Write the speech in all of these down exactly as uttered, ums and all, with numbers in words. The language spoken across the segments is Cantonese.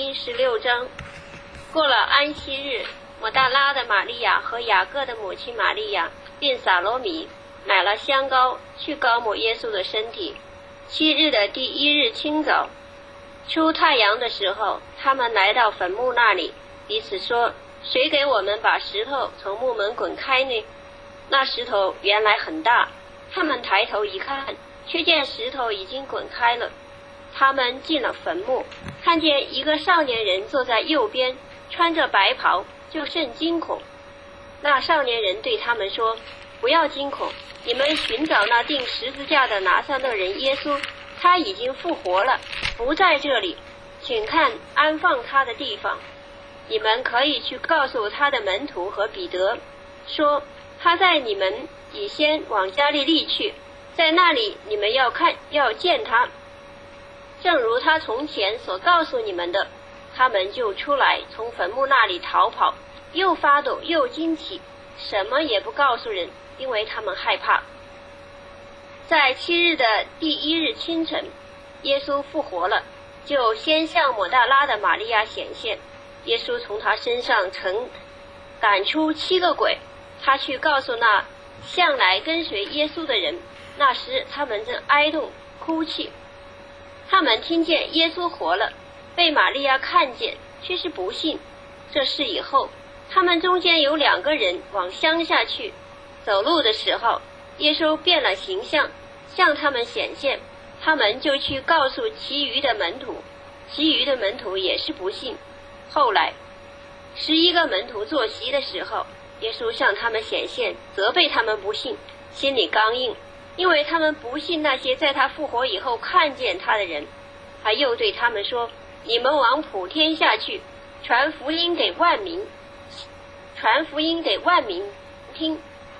音十六章。过了安息日，抹大拉的玛利亚和雅各的母亲玛利亚并撒罗米买了香膏，去膏抹耶稣的身体。七日的第一日清早，出太阳的时候，他们来到坟墓那里，彼此说：谁给我们把石头从墓门滚开呢？那石头原来很大，他们抬头一看，却见石头已经滚开了。他们进了坟墓，看见一个少年人坐在右边，穿着白袍，就甚惊恐。那少年人对他们说：不要惊恐，你们寻找那钉十字架的拿撒勒人耶稣，他已经复活了，不在这里，请看安放他的地方。你们可以去告诉他的门徒和彼得，说他在你们以先往加利利去，在那里你们要看要见他，正如他从前所告诉你们的。他们就出来，从坟墓那里逃跑，又发抖又惊奇，什么也不告诉人，因为他们害怕。在七日的第一日清晨，耶稣复活了，就先向抹大拉的玛利亚显现。耶稣从他身上曾赶出七个鬼，他去告诉那向来跟随耶稣的人，那时他们正哀痛哭泣。他们听见耶稣活了，被玛利亚看见，却是不信。这事以后，他们中间有两个人往乡下去，走路的时候，耶稣变了形象，向他们显现，他们就去告诉其余的门徒，其余的门徒也是不信。后来十一个门徒坐席的时候，耶稣向他们显现，责备他们不信，心里刚硬，因为他们不信那些在他复活以后看见他的人。他又对他们说：你们往普天下去，传福音给万民，传福音给万民听。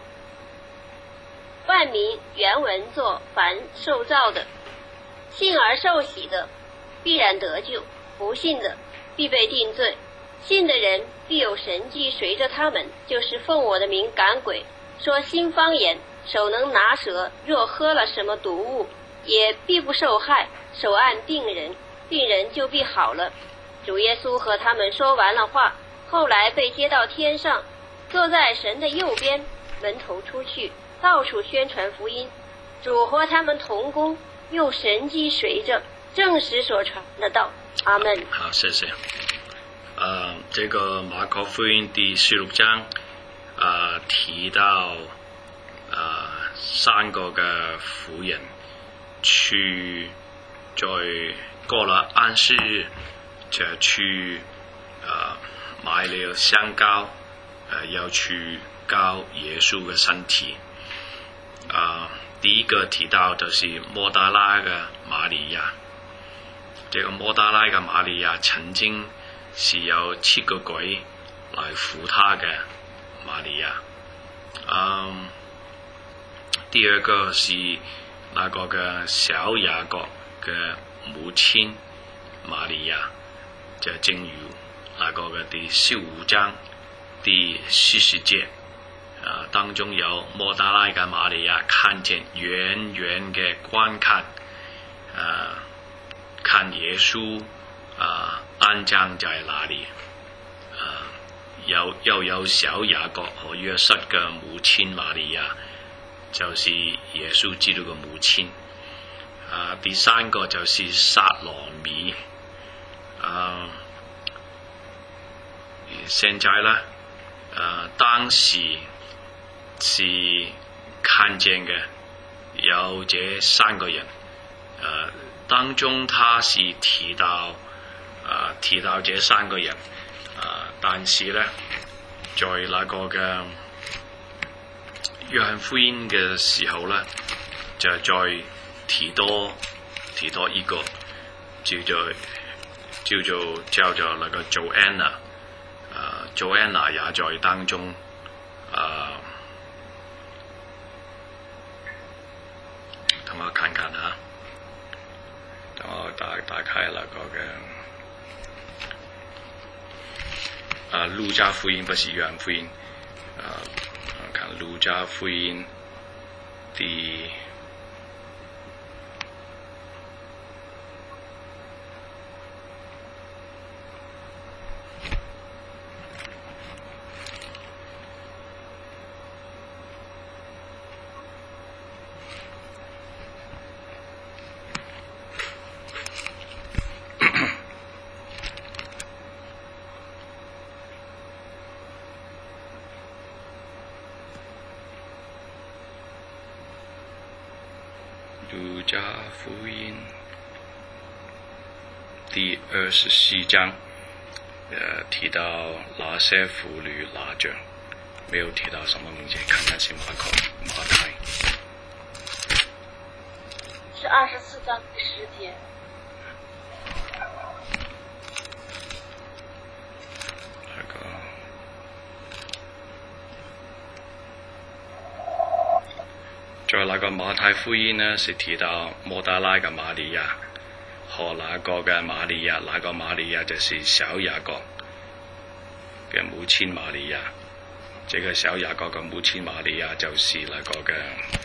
万民原文作凡受造的，信而受洗的必然得救，不信的必被定罪。信的人必有神迹随着他们，就是奉我的名赶鬼，说新方言，手能拿蛇，若喝了什么毒物，也必不受害，手按病人，病人就必好了。主耶稣和他们说完了话，后来被接到天上，坐在神的右边。门徒出去，到处宣传福音，主和他们同工，用神迹随着，证实所传的道。阿门。 好，谢谢。呃，这个马可福音第十六章，呃，提到呃三个嘅婦人去在過了安息日就去呃買了香膏，呃要去膏耶穌嘅身體。啊、呃，第一個提到就是抹大拉嘅瑪利亞。這個抹大拉嘅瑪利亞曾經是有七個鬼來附他嘅瑪利亞。嗯，第二個是那個嘅小雅各嘅母親瑪利亞，就正如那個嘅第十五章第四十節，啊，當中有抹大拉嘅瑪利亞看見遠遠嘅觀看，啊，看耶穌啊安葬在哪裡，啊，又又有小雅各和約瑟嘅母親瑪利亞，就是耶穌基督嘅母親。啊，第三個就是撒羅米。啊，現在呢，啊，當時是看見嘅有這三個人，啊，當中他是提到啊提到這三個人，啊，但是呢，在那個嘅約翰福音嘅時候呢，就再提多提多一個叫做叫做叫做那個 Joanna， 啊 Joanna 也在當中，啊，等我看看啊，等我打打開那個嘅啊路加福音，不是約翰福音，啊，我看路加福音第加福音第二十四章，呃，提到那些妇女拿着，没有提到什么名字，看看是马可、马太。 是二十四章第十节。 那个。在那個馬太福音呢，是提到摩大拉嘅瑪利亞和那個嘅瑪利亞，那個瑪利亞就是小雅各嘅母親瑪利亞。這個小雅各嘅母親瑪利亞就是那個嘅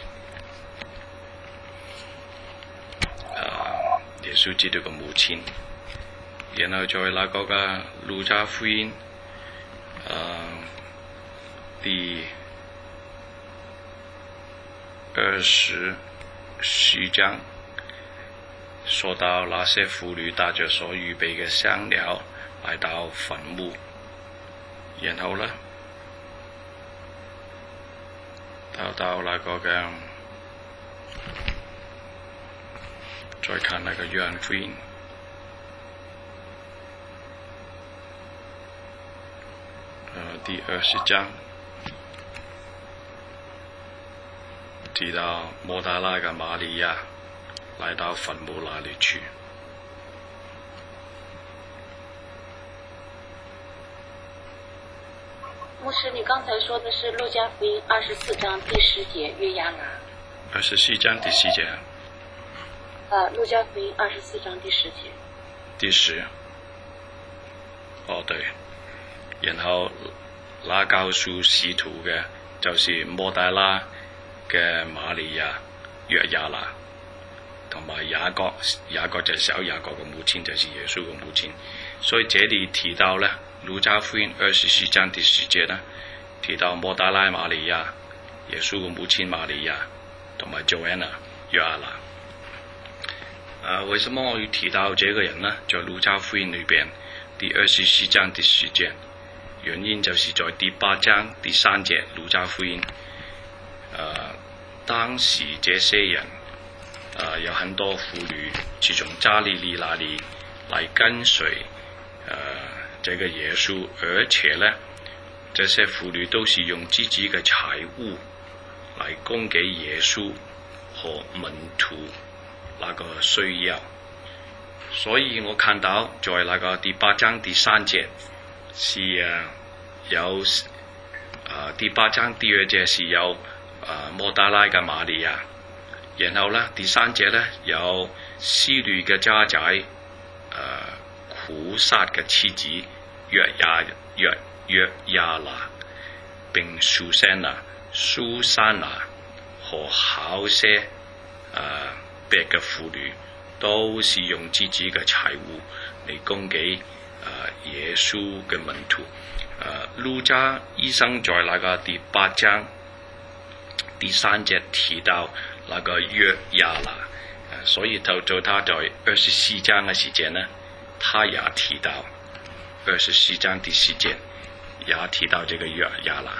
啊耶穌基督嘅母親。然後在那個嘅路加福音啊第二十四章說到那些婦女帶着所預備嘅香料來到墳墓，然後呢，到到那個嘅，再看那個約翰福音，呃，第二十章。提到摩大拉嘅瑪利亞來到墳墓那裡去。 牧師，你剛才說的是路加福音二十四章第十節約亞拿。 二十四章第十節。 呃，路加福音二十四章第十節。 第十。哦，對。然後那告訴使徒嘅就是摩大拉嘅瑪利亞、約亞拿，同埋雅各，雅各就係小雅各嘅母親，就是耶穌嘅母親。所以這裡提到呢，路加福音二十四章第十節呢，提到摩大拉瑪利亞、耶穌嘅母親瑪利亞，同埋 Joanna 約亞拿。啊，為什麼我要提到這個人呢？在路加福音裏邊第二十四章第十節，原因就是在第八章第三節路加福音。呃，當時這些人，呃，有很多婦女是從加利利那裡來跟隨，呃，這個耶穌，而且呢，這些婦女都是用自己嘅財物來供給耶穌和門徒那個需要。所以我看到在那個第八章第三節是呃有，呃，第八章第二節是有。啊，摩大拉嘅瑪利亞，然後呢，第三節呢，有司律嘅家仔，誒、呃、苦撒嘅妻子約亞約約亞拿，並蘇珊娜蘇珊娜和好些誒、呃、別嘅婦女，都是用自己嘅財物嚟供給誒、呃、耶穌嘅門徒。誒、呃、路加醫生在那個第八章第三節提到那個約亞拿，所以到咗他在二十四章嘅時間呢，他也提到二十四章第四節也提到這個約亞拿。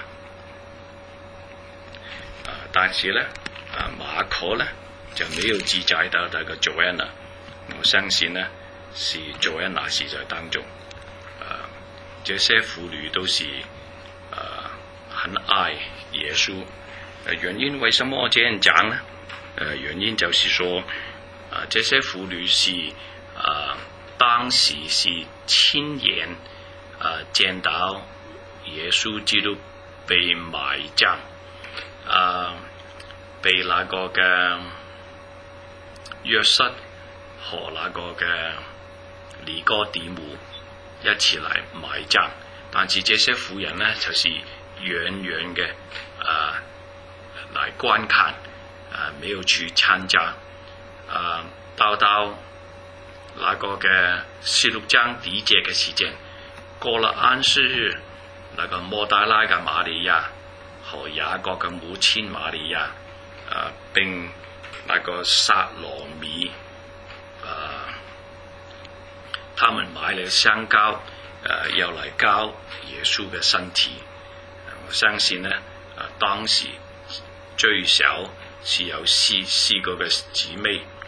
啊，但是呢，啊馬可呢就沒有記載到那個 Joanna， 我相信呢是 Joanna 是在當中。啊，這些婦女都是啊很愛耶穌。原因為什麼我這樣講呢？呃，原因就是說，啊、呃，這些婦女是啊、呃，當時是親眼啊見到耶穌基督被埋葬，啊、呃，被那個嘅約瑟和那個嘅尼哥底母一齊嚟埋葬，但是這些婦人呢，就是遠遠嘅啊。呃來觀看，啊，沒有去參加，啊，到到那個嘅十六章第一節嘅時間，過了安息日，那個摩大拉嘅瑪利亞和雅各嘅母親瑪利亞，啊，並那個撒羅米，啊，他們買了香膏，啊，要嚟膏耶穌嘅身體。我相信呢，啊，當時最少是有四四個嘅姊妹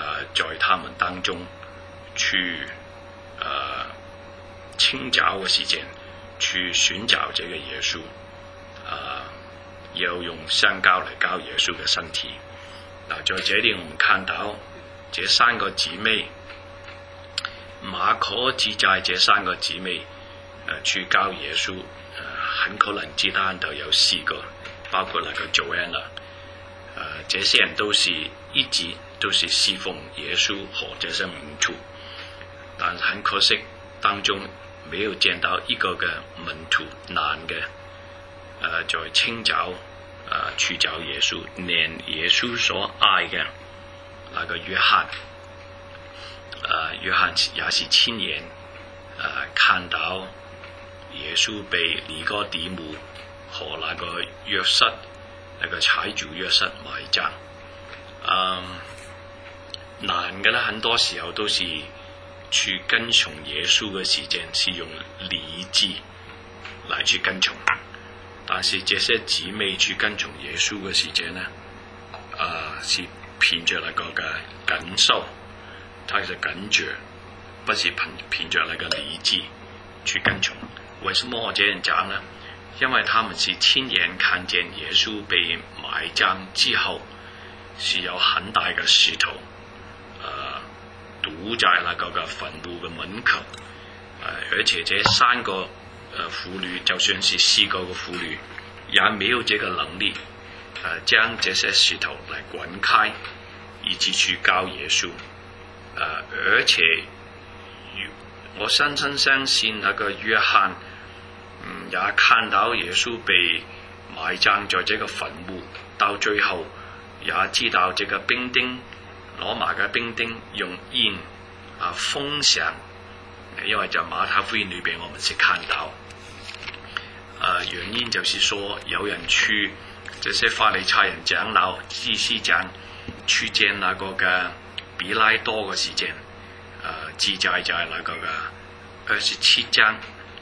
呃在他們當中去呃清找嘅時間，去尋找這個耶穌，啊、呃，要用香膏嚟膏耶穌嘅身體。嗱，在這裡我們看到這三個姊妹，馬可記載這三個姊妹，呃，去膏耶穌，呃，很可能只單都有四個，包括那個 Joanna， 呃，這些人都是一直都是侍奉耶穌和這些門徒，但很可惜當中沒有見到一個嘅門徒男嘅，呃，在清找。呃，去找耶穌，連耶穌所愛嘅那個約翰，呃，約翰也是親眼呃看到耶穌被尼哥底母和那個約瑟，那個財主約瑟埋葬。嗯，男嘅咧，很多時候都是去跟從耶穌嘅時間，是用理智來去跟從。但是這些姊妹去跟從耶穌嘅時間呢，啊、呃，是憑着那個嘅感受，他是感覺，不是憑憑着那個理智去跟從。為什麼我這樣講呢？因為他們是親眼看見耶穌被埋葬之後，是有很大嘅石頭，呃，堵在那個嘅墳墓嘅門口，呃，而且這三個。呃，婦女就算是四個嘅婦女，也沒有這個能力，呃，將這些石頭來滾開，以至去膏耶穌。呃，而且我深深相信那個約翰，嗯，也看到耶穌被埋葬在這個墳墓，到最後也知道這個兵丁羅馬嘅兵丁用印啊封上，因為在馬太福音裏邊我們是看到。呃，原因就是說，有人去這些法利賽人長老、祭司長去見那個嘅比拉多嘅時間，呃，記載在那個嘅二十七章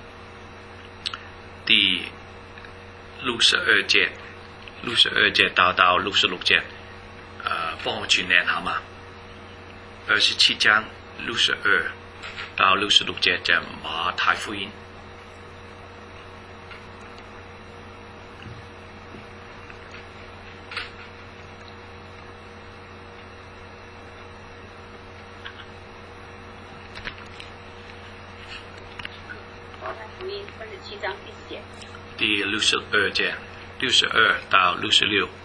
第六十二節，六十二節到到六十六節，呃，幫我去念好嗎？二十七章六十二到六十六節就馬太福音。第六十二節，六十二到六十六。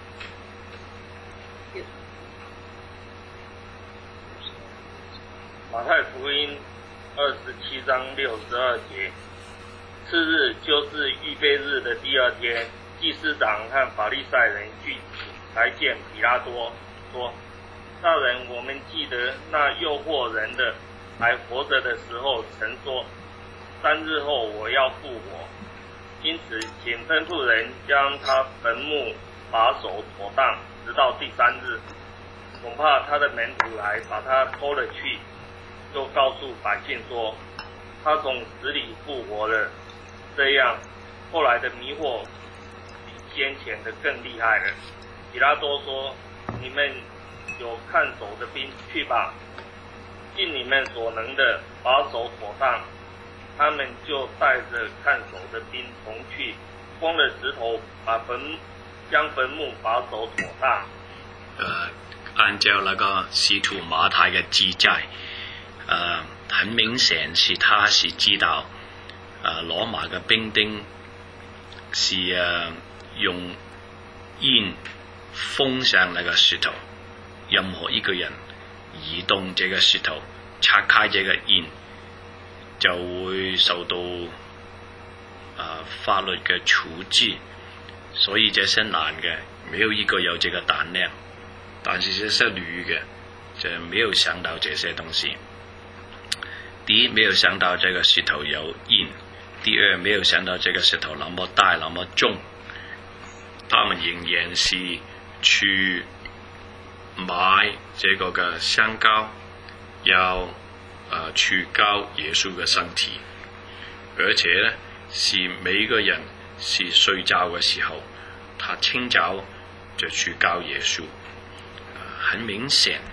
馬太福音二十七章六十二節，次日就是預備日的第二天，祭司長和法利賽人聚集，來見彼拉多，說：大人，我們記得那誘惑人的還活着的時候，曾說：三日後我要復活。因此，請吩咐人將他墳墓把守妥當，直到第三日。恐怕他的門徒來把他偷了去，就告訴百姓說，他從死裡復活了。這樣，後來的迷惑比先前的更厲害了。彼拉多說：你們有看守的兵去吧，盡你們所能的把守妥當。他們就帶着看守的兵同去，封了石頭，把墳將墳墓把守妥當。 呃，按照那個使徒馬太嘅記載，呃，很明顯是他是知道，呃，羅馬嘅兵丁是呃用印封上那個石頭，任何一個人移動這個石頭，拆開這個印，就會受到啊、呃、法律嘅處置，所以這些男嘅沒有一個有這個膽量，但是這些女嘅就沒有想到這些東西。第一，沒有想到這個石頭有印；第二，沒有想到這個石頭那麼大那麼重，他們仍然是去買這個嘅香膏，要呃，去膏耶穌嘅身體，而且呢，是每一個人是睡覺嘅時候，他清早就去膏耶穌，呃，很明顯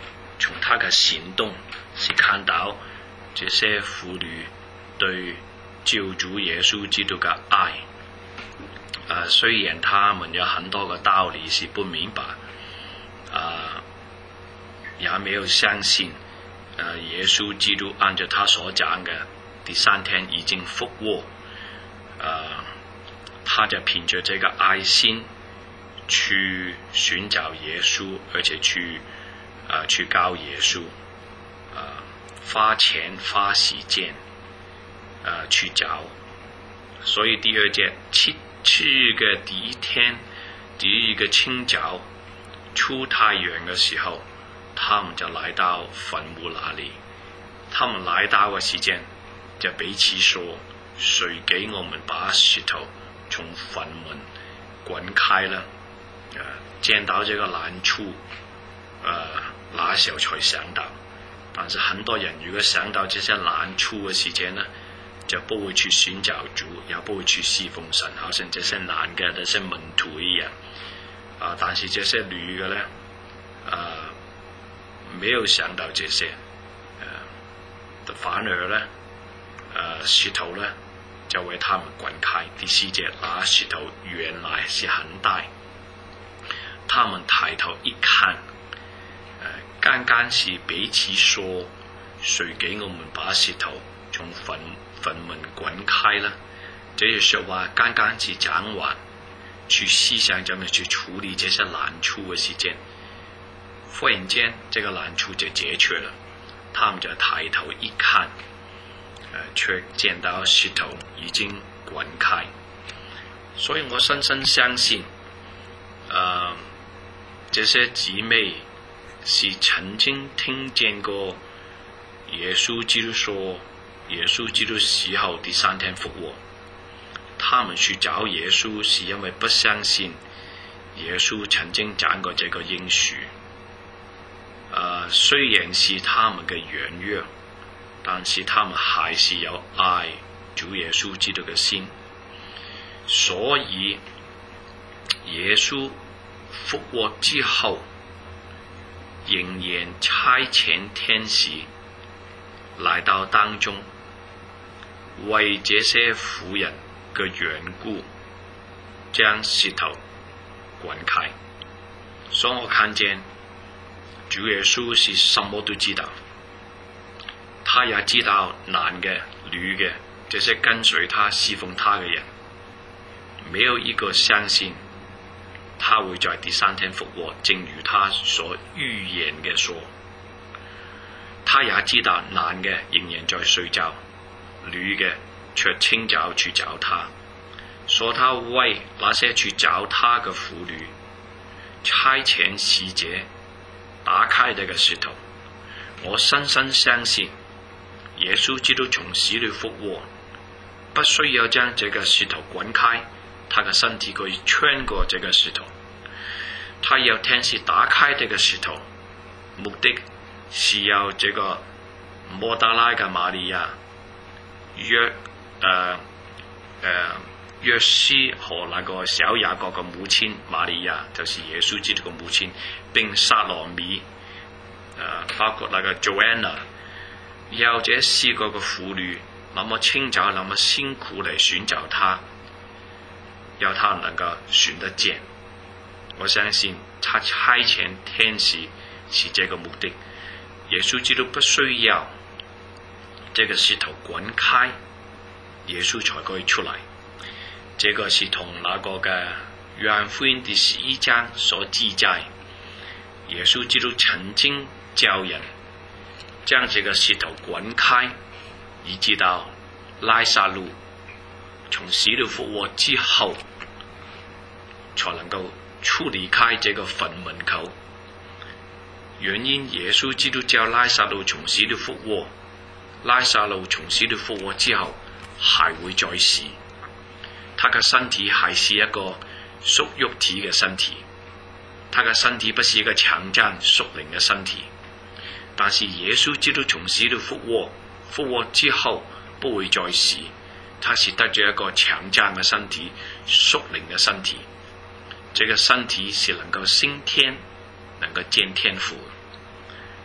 从他的行动是看到这些妇女对救主耶稣基督的爱。呃，虽然他们有很多个道理是不明白，呃，也没有相信，呃，耶稣基督按照他所讲的第三天已经复活，呃，他就凭着这个爱心去寻找耶稣，而且去呃去告耶稣，呃，花钱花时间，呃，去找。所以第二节七去的第一天，第一个清早出太阳的时候，他们就来到坟墓那里。他们来到的时间，就彼此说：谁给我们把石头从坟门滚开了？呃，见到这个难处，呃，那时候才想到。但是很多人如果想到这些难处的时间呢，就不会去寻找主，也不会去侍奉神，好像这些男的这些门徒一样。啊，但是这些女的呢，呃，没有想到这些，呃，反而呢，呃，石头呢就为他们滚开。第四节，那石头原来是很大，他们抬头一看，呃，刚刚是彼此说：谁给我们把石头从坟坟门滚开了？这些说话刚刚是讲完，去思想怎么去处理这些难处的时间，忽然间这个难处就解决了。他们就抬头一看，呃，却见到石头已经滚开。所以我深深相信，呃，这些姊妹是曾经听见过耶稣基督说耶稣基督死后第三天复活。他们去找耶稣是因为不相信耶稣曾经讲过这个应许。呃，虽然是他们的软弱，但是他们还是有爱主耶稣基督的心。所以耶稣复活之后，仍然差遣天使来到当中，为这些妇人的缘故，将石头滚开。所以我看见主耶稣是什么都知道，他也知道男的、女的，这些跟随他、侍奉他的人，没有一个相信他会在第三天复活，正如他所预言的说。他也知道男的仍然在睡觉，女的却清早去找他，说他为那些去找他的妇女差遣使者打开这个石头。我深深相信耶稣基督从死里复活，不需要将这个石头滚开，他的身体可以穿过这个石头。他要天使打开这个石头，目的是要这个摩达拉的玛利亚、约呃呃约瑟和那个小雅各的母亲玛利亚，就是耶稣基督的母亲，并撒罗米，呃包括那个 Joanna， 要这四个的妇女那么清早那么辛苦来寻找他，要他能够寻得见。我相信他差遣天使是这个目的。耶稣基督不需要这个石头滚开，耶稣才可以出来。这个是同那个嘅约翰福音第十一章所记载，耶稣基督曾经教人将这个石头滚开，以直到拉撒路从死里复活之后，才能够出离开这个坟门口。原因耶稣基督叫拉撒路从死里复活，拉撒路从死里复活之后还会再死，他的身体还是一个属肉體嘅身體，他嘅身體不是一個強壯屬靈嘅身體。但是耶穌基督從死裏復活，復活之後不會再死，他是得咗一個強壯嘅身體，屬靈嘅身體。這個身體是能夠升天，能夠見天父。啊，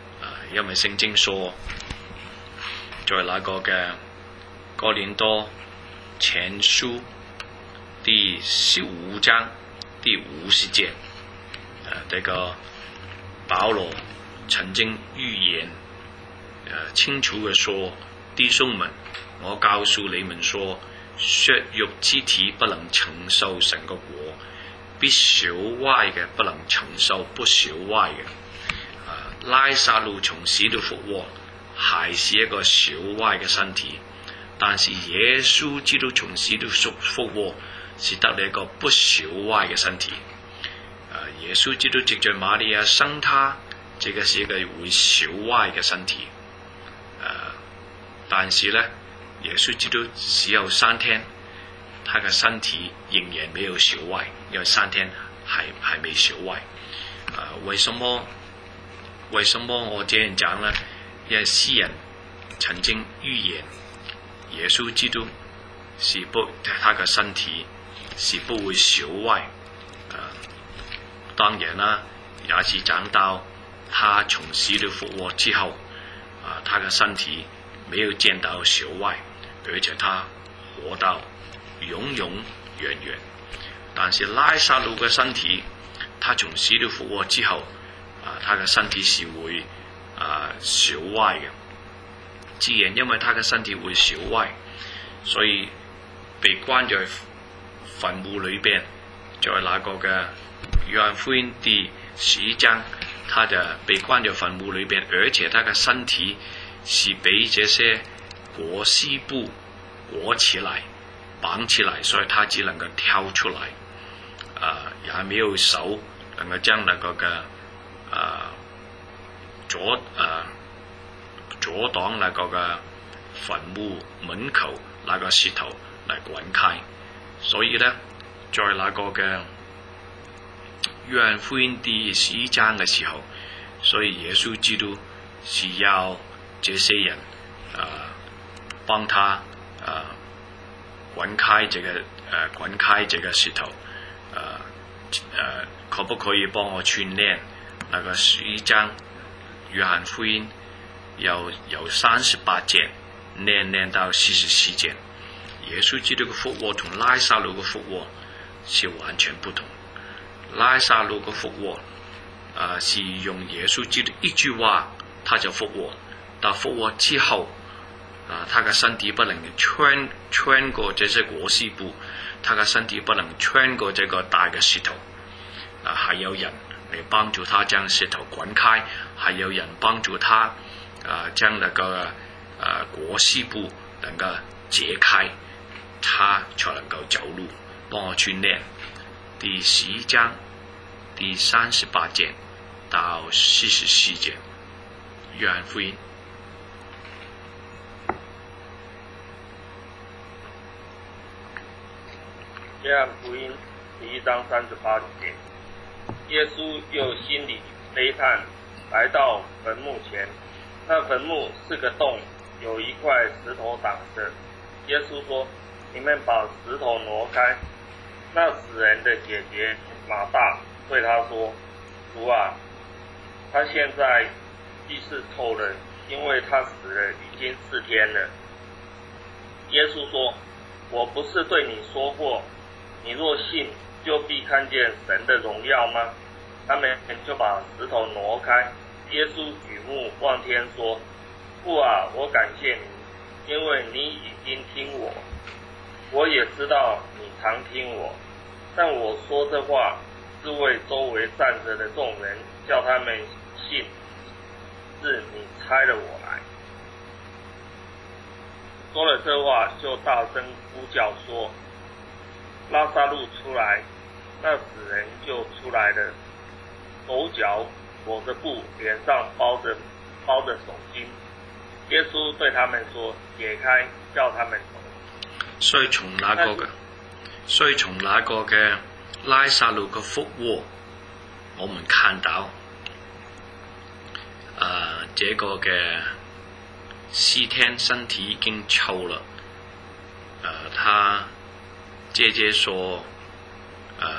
因為聖經說，在那個嘅哥林多前書第十五章第五十節，呃，這個保羅曾經預言，呃，清楚嘅說，弟兄們，我告訴你們說，血肉之體不能承受神嘅國，必朽壞嘅不能承受不朽壞嘅。拉撒路從死裏復活，還是一個朽壞嘅身體，但是耶穌基督從死裏復活，是得了一個不朽壞嘅身體。耶穌基督藉着瑪利亞生他，這個是一個會朽壞嘅身體。但是呢，耶穌基督死後三天，他嘅身體仍然沒有朽壞，因為三天還還沒朽壞。為什麼？為什麼我這樣講呢？因為詩人曾經預言耶穌基督是不，他嘅身體是不會朽壞。呃，當然啦，也是講到他從死裏復活之後，啊、呃，他嘅身體沒有見到朽壞，而且他活到永永遠遠。但是拉撒路嘅身體，他從死裏復活之後，啊，他嘅身體是會啊朽壞嘅。既然因為他嘅身體會朽壞，所以被關在墳墓裏邊，在那個嘅約翰福音第十一章，他就被關在墳墓裏邊，而且他嘅身體是被這些裹屍布裹起來、綁起來，所以他只能夠跳出來，啊，也沒有手能夠將那個嘅啊阻啊阻擋那個嘅墳墓門口那個石頭嚟滾開，所以呢，在那個嘅約翰福音第十一章嘅時候，所以耶穌基督是要這些人啊幫他啊滾開這個誒、啊、滾開這個石頭，啊誒、啊、可不可以幫我串聯那個十一章約翰福音有有三十八節連連到四十四節，耶穌基督嘅復活同拉撒路嘅復活是完全不同。拉撒路嘅復活啊是用耶穌基督一句話他就復活，但復活之後啊，他嘅身體不能穿穿過這些裹屍布，他嘅身體不能穿過這個大嘅石頭，啊，還有人嚟幫助他將石頭滾開，還有人幫助他啊將那個啊裹屍布能夠解開，他才能夠走路。幫我串聯第十一章第三十八節到四十四節，約翰福音。 約翰福音十一章三十八節，耶穌又心裡悲嘆，來到墳墓前，那墳墓是個洞，有一塊石頭擋着。耶穌說：你們把石頭挪開。那死人的姐姐馬大對他說：主啊，他現在既是臭了，因為他死了已經四天了。耶穌說：我不是對你說過，你若信，就必看見神的榮耀嗎？他們就把石頭挪開。耶穌舉目望天說：父啊，我感謝你，因為你已經聽我，我也知道你常聽我，但我說這話是為周圍站着的眾人，叫他們信是你差了我來。說了這話，就大聲呼叫說：拉撒路出來！那死人就出來了，手腳裹着布，臉上包着包着手巾。耶穌對他們說：解開，叫他們走。 所以從那個嘅，所以從那個嘅拉撒路嘅復活，我們看到，啊、呃，這個嘅四天身體已經臭了，呃，他姐姐說，呃，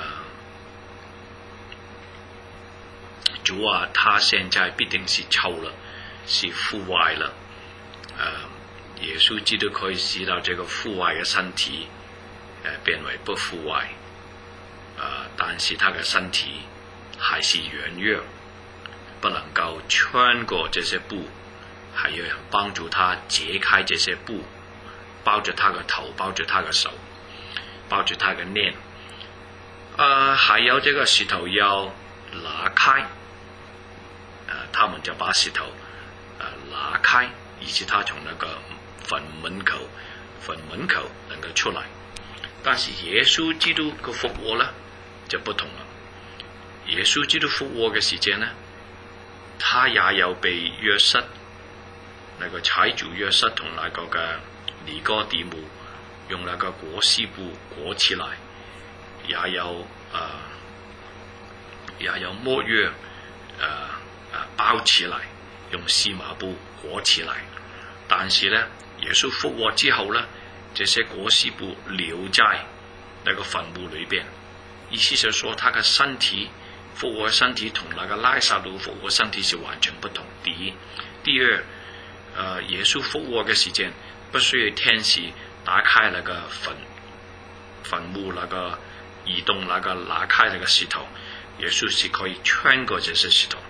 主啊，他現在必定是臭了， 是腐坏了，呃，耶稣基督可以使到这个腐坏嘅身體，呃，變為不腐壞，呃，但是他嘅身體還是軟弱，不能夠穿過這些布，還有人幫助他解開這些布，包着他嘅頭，包着他嘅手，包着他嘅臉，呃，還有這個石頭要拿開，呃，他們就把石頭呃拿開，以致他從那個墳門口墳門口能夠出來。但是耶穌基督嘅復活呢就不同了。耶穌基督復活嘅時間呢，他也有被約瑟那個財主約瑟同那個嘅尼哥底母用那個裹屍布裹起來，也有呃也有沒藥呃呃包起來，用細麻布裹起來。但是呢，耶穌復活之後呢，這些裹屍布留在那個墳墓裏邊，意思就說他嘅身體復活身體同那個拉撒路復活身體是完全不同。第一，第二，呃，耶穌復活嘅時間不需要天使打開那個墳墳墓那個移動那個拿開那個石頭，耶穌是可以穿過這些石頭。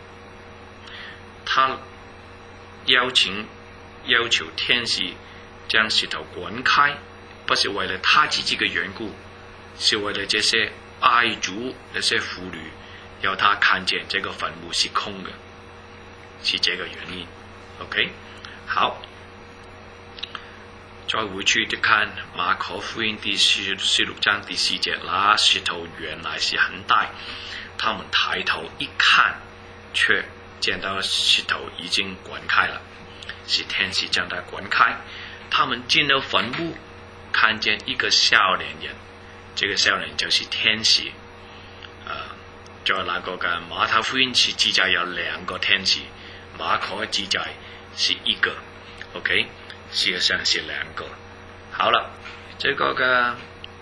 他邀請要求天使將石頭滾開，不是為了他自己嘅緣故，是為了這些愛主那些婦女，要他看見這個墳墓是空嘅，是這個原因。OK， 好，再回去就看馬可福音第十十六章第四節，那石頭原來是很大，他們抬頭一看，卻見到石頭已經滾開了，是天使將它滾開。他們進了墳墓，看見一個少年人，這個少年就是天使。呃，在那個嘅馬太福音是記載有兩個天使，馬可記載是一個 ，OK， 事實上是兩個。好了，這個嘅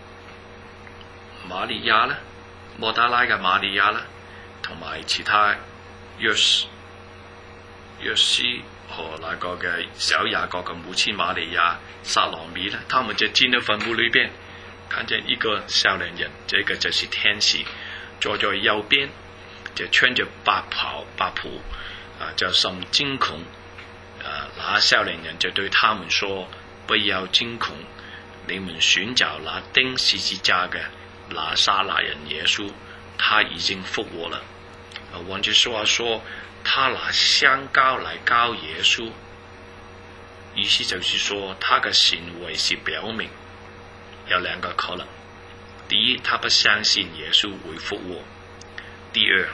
瑪利亞呢，莫大拉嘅瑪利亞呢，同埋其他約約斯和那個嘅小雅各嘅母親瑪利亞撒羅米呢，他們就進了墳墓裏邊，看見一個少年人，這個就是天使，坐在右邊，就穿着白袍白袍，啊，就甚驚恐。啊，那少年人就對他們說：不要驚恐，你們尋找那釘十字架嘅拿撒勒人耶穌，他已經復活了。啊，換句說話說，他拿香膏來膏耶穌，意思就是說他嘅行為是表明有兩個可能：第一，他不相信耶穌會復活；第二，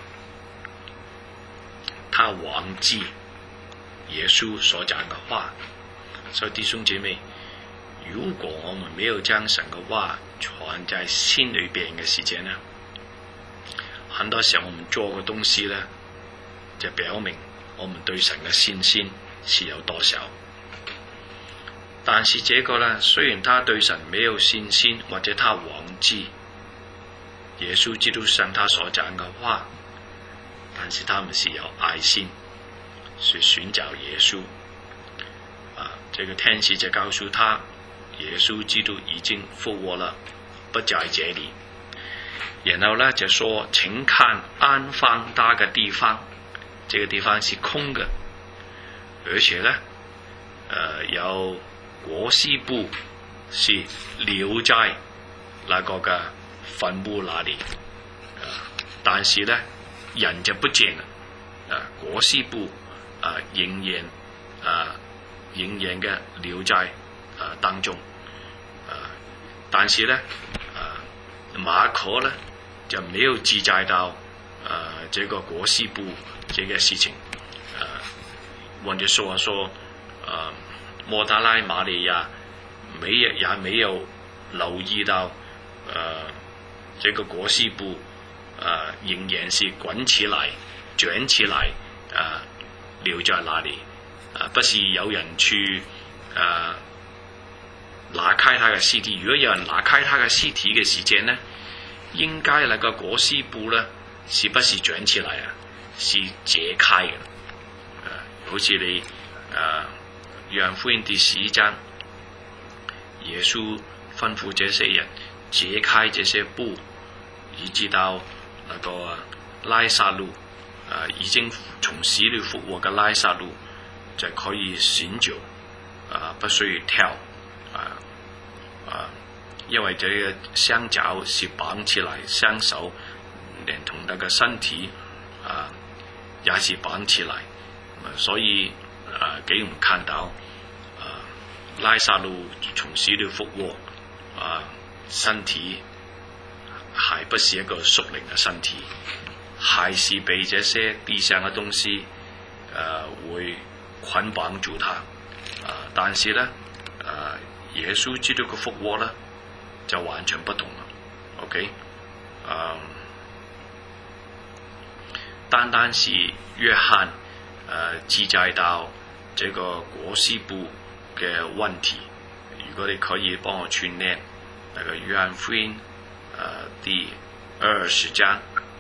他忘記耶穌所講嘅話。所以弟兄姐妹，如果我們沒有將神嘅話存在心裏邊嘅時間呢，很多時候我們做嘅東西呢，就表明我們對神嘅信心是有多少。但是這個呢，雖然他對神沒有信心，或者他忘記耶穌基督向他所講嘅話，但是他們是有愛心，是尋找耶穌。啊，這個天使就告訴他，耶穌基督已經復活了，不在這裡。然後呢就說，請看安放他嘅地方，這個地方是空嘅，而且呢，呃，有裹屍布是留在那個嘅墳墓那裡，呃，但是呢人就不見了，啊，裹屍布啊仍然啊仍然嘅留在啊當中，啊，但是呢啊馬可呢就沒有記載到呃這個裹屍布這個事情，呃，換句說話說，呃，莫大拉瑪利亞沒有也沒有留意到，呃，這個裹屍布，呃，仍然是滾起來、捲起來，呃，留在那裡，呃，不是有人去，呃，拿開他嘅屍體。如果有人拿開他嘅屍體嘅時間呢，應該那個裹屍布呢，是不是捲起來啊？是解開嘅，呃， 好似你誒約翰福音第十一章，耶穌吩咐這些人解開這些布，以至到那個拉撒路誒、呃、已經從死裏復活嘅拉撒路就可以醒着，啊、呃、不需要跳，啊、呃、啊、呃，因為這個雙腳是綁起來，雙手連同那個身體啊、呃、也是綁起來，所以啊給我們看到啊、呃、拉撒路從死裏復活，啊、呃、身體還不是一個屬靈嘅身體，還是被這些地上嘅東西誒、呃、會捆綁住他，啊、呃！但是呢，誒、呃、耶穌基督嘅復活呢就完全不同啦。OK， 啊、呃，單單是約翰誒、呃、記載到這個裹屍布嘅問題，如果你可以幫我去念那個約翰福音誒、呃、第二十章，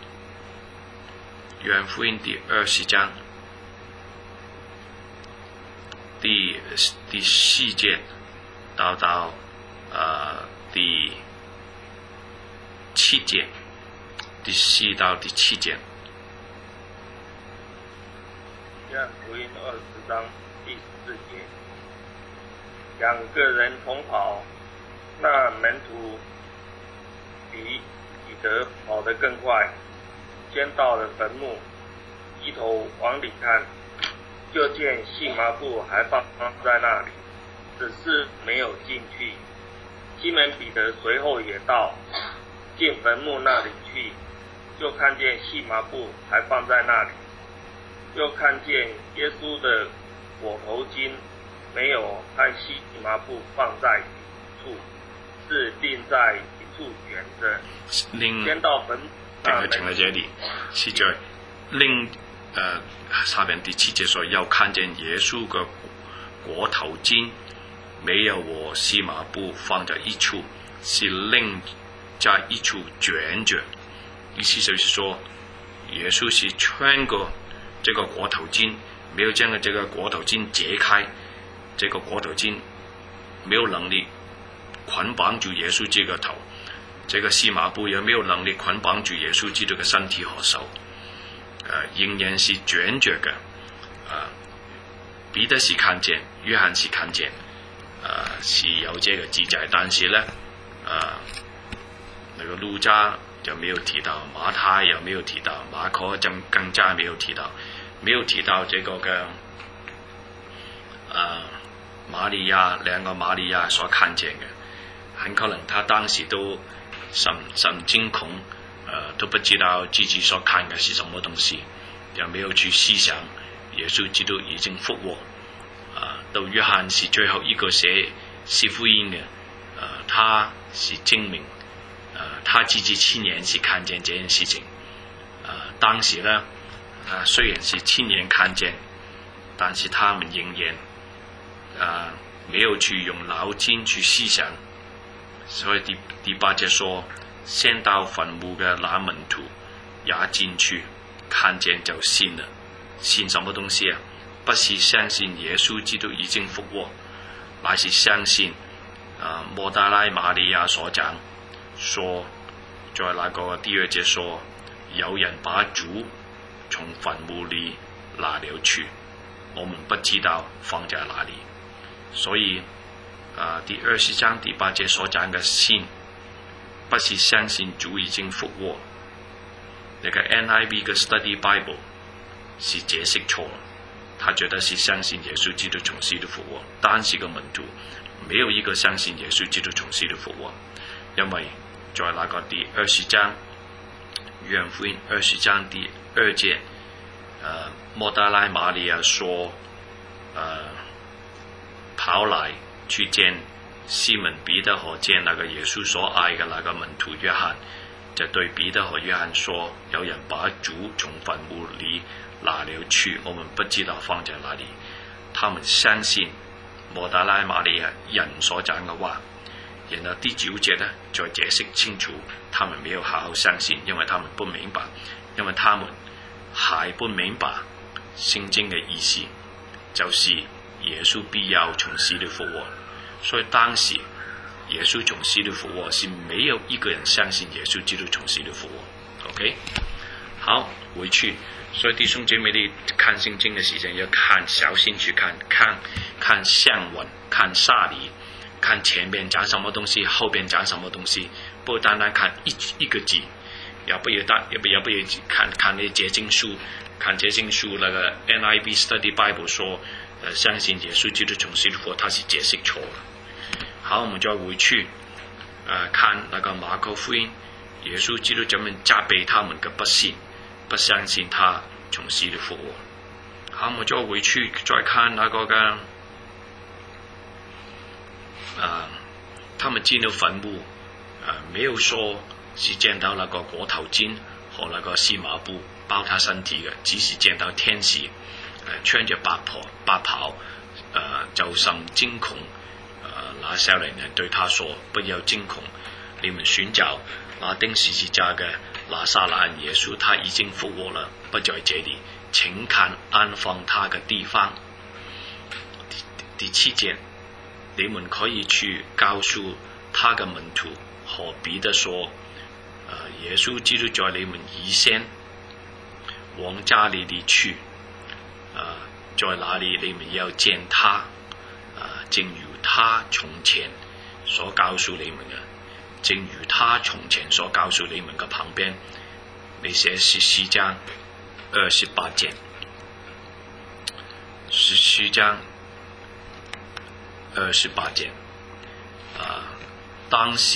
約翰福音第二十章。第第四節到到呃第七節，第四到第七節。 約翰福音二十章第十四節，兩個人同跑，那門徒比彼得跑得更快，先到了墳墓，低頭往裡看，就見細麻布還放在那裡，只是沒有進去。西門彼得隨後也到，進墳墓那裡去，就看見細麻布還放在那裡，又看見耶穌的裹頭巾沒有和細麻布放在一處，是釘在一處懸着。先到墳墓那裡， 停喺這裡，是在另呃下邊第七節說，又看見耶穌嘅裹頭巾沒有和細麻布放在一處，是另在一處捲着。意思就是說，耶穌是穿過這個裹頭巾，沒有將個這個裹頭巾解開，這個裹頭巾沒有能力捆綁住耶穌這個頭，這個細麻布也沒有能力捆綁住耶穌基督嘅身體和手。呃，仍然是捲着嘅，啊、呃，彼得是看見，約翰是看見，啊、呃，是有這個記載，但是呢，啊、呃，那個路加就沒有提到，馬太又沒有提到，馬可就更加沒有提到，沒有提到這個嘅，啊、呃，瑪利亞兩個瑪利亞所看見嘅，很可能他當時都神神驚恐。呃，都不知道自己所看嘅是什麼東西，也沒有去思想耶穌基督已經復活。啊、呃，到約翰是最後一個寫寫福音嘅，呃，他是證明，呃，他自己親眼是看見這件事情。呃，當時呢，啊、呃，雖然是親眼看見，但是他們仍然，啊、呃，沒有去用腦筋去思想，所以第第八節說。先到墳墓嘅那門徒也進去，看見就信了。信什麼東西啊？不是相信耶穌基督已經復活，乃是相信啊抹大拉瑪利亞所講，說在那個第二節說，有人把主從墳墓裏拿了去，我們不知道放在哪裏。所以啊，第二十章第八節所講嘅信，不是相信主已經復活。那個 N I V 嘅 Study Bible 是解釋錯了，他覺得是相信耶穌基督從死裏復活，單是個門徒，沒有一個相信耶穌基督從死裏復活。因為在那個第二十章，約翰福音二十章第二節，呃，抹大拉瑪利亞說，呃，跑來去見西門彼得和見那個耶穌所愛嘅那個門徒約翰，就對彼得和約翰說，有人把主從墳墓裏拿了去，我們不知道放在哪裏。他們相信抹大拉瑪利亞人所講嘅話。然後第九節呢，再解釋清楚，他們沒有好好相信，因為他們不明白，因為他們還不明白聖經嘅意思。 就是耶稣必要从死里复活。所以当时耶稣从死里复活是没有一个人相信耶稣基督从死里复活。 OK， 好，回去。所以弟兄姐妹，你看圣经的时间要看，小心去看，看看相文，看煞理，看前面讲什么东西，后边讲什么东西，不单单看一一个字，也不要单，也不也不要看看那结经书，看结经书那个 N I V Study Bible 说，呃，相信耶稣基督从死里复活，他是解释错了。好，我们再回去，呃，看那个马可福音，耶稣基督怎么责备他们的不信。不相信他从死里复活。好，我们再回去再看那个嘅，啊，他們進了墳墓，啊，沒有說是見到那個裹頭巾和那個細麻布包他身體嘅，只是見到天使，呃、穿着白袍白袍，呃，就甚驚恐。呃，那少年人對他說：不要驚恐，你們尋找那釘十字架嘅拿撒勒人耶穌，他已經復活了，不在這裡，請看安放他嘅地方。第七節，你們可以去告訴他嘅門徒和彼得說：呃，耶穌基督在你們以先往加利利去，呃，在那裡你們要見他，呃，正如他從前所告訴你們嘅。正如他從前所告訴你們嘅旁邊，你寫十四章二十八節，十四章二十八節，啊，當時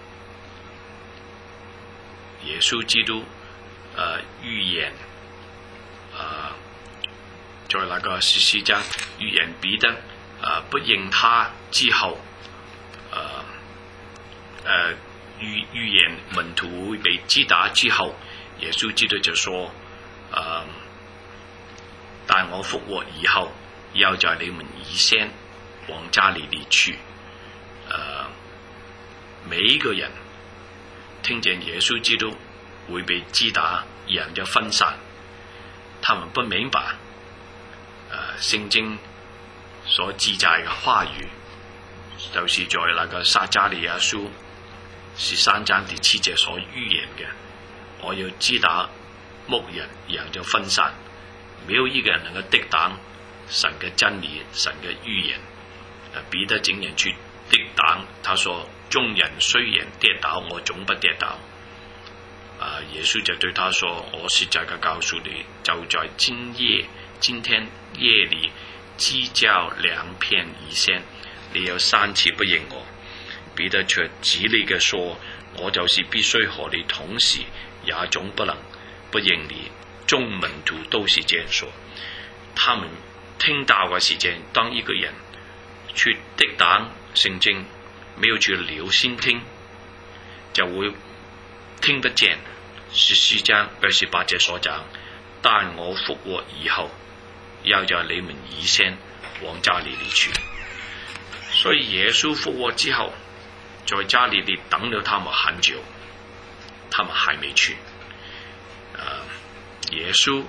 耶穌基督呃預言，啊，在那個十四章預言彼得啊不認他之後，啊。呃，預預言門徒會被擊打之後，耶穌基督就說：呃，但我復活以後，要在你們以先往加利利去。呃，每一個人聽見耶穌基督會被擊打，人就分散，他們不明白，呃，聖經所記載嘅話語，就是在那個撒迦利亞書十三章第七節所預言嘅，我要擊打牧人，人就分散，沒有一個人能夠抵擋神嘅真理、神嘅預言。彼得竟然去抵擋，他說：眾人雖然跌倒，我總不跌倒。啊，耶穌就對他說：我實在嘅告訴你，就在今夜、今天夜裏雞叫兩片以先，你有三次不認我。彼得卻指你嘅說：我就是必須和你同時，也總不能不認你。眾門徒都是這樣說。他們聽到嘅時間，當一個人去抵擋聖經，沒有去留心聽，就會聽不見十四章二十八節所講：但我復活以後，要在你們以先往加利利去。所以耶穌復活之後，在加利利等了他們很久，他們還沒去。呃、耶穌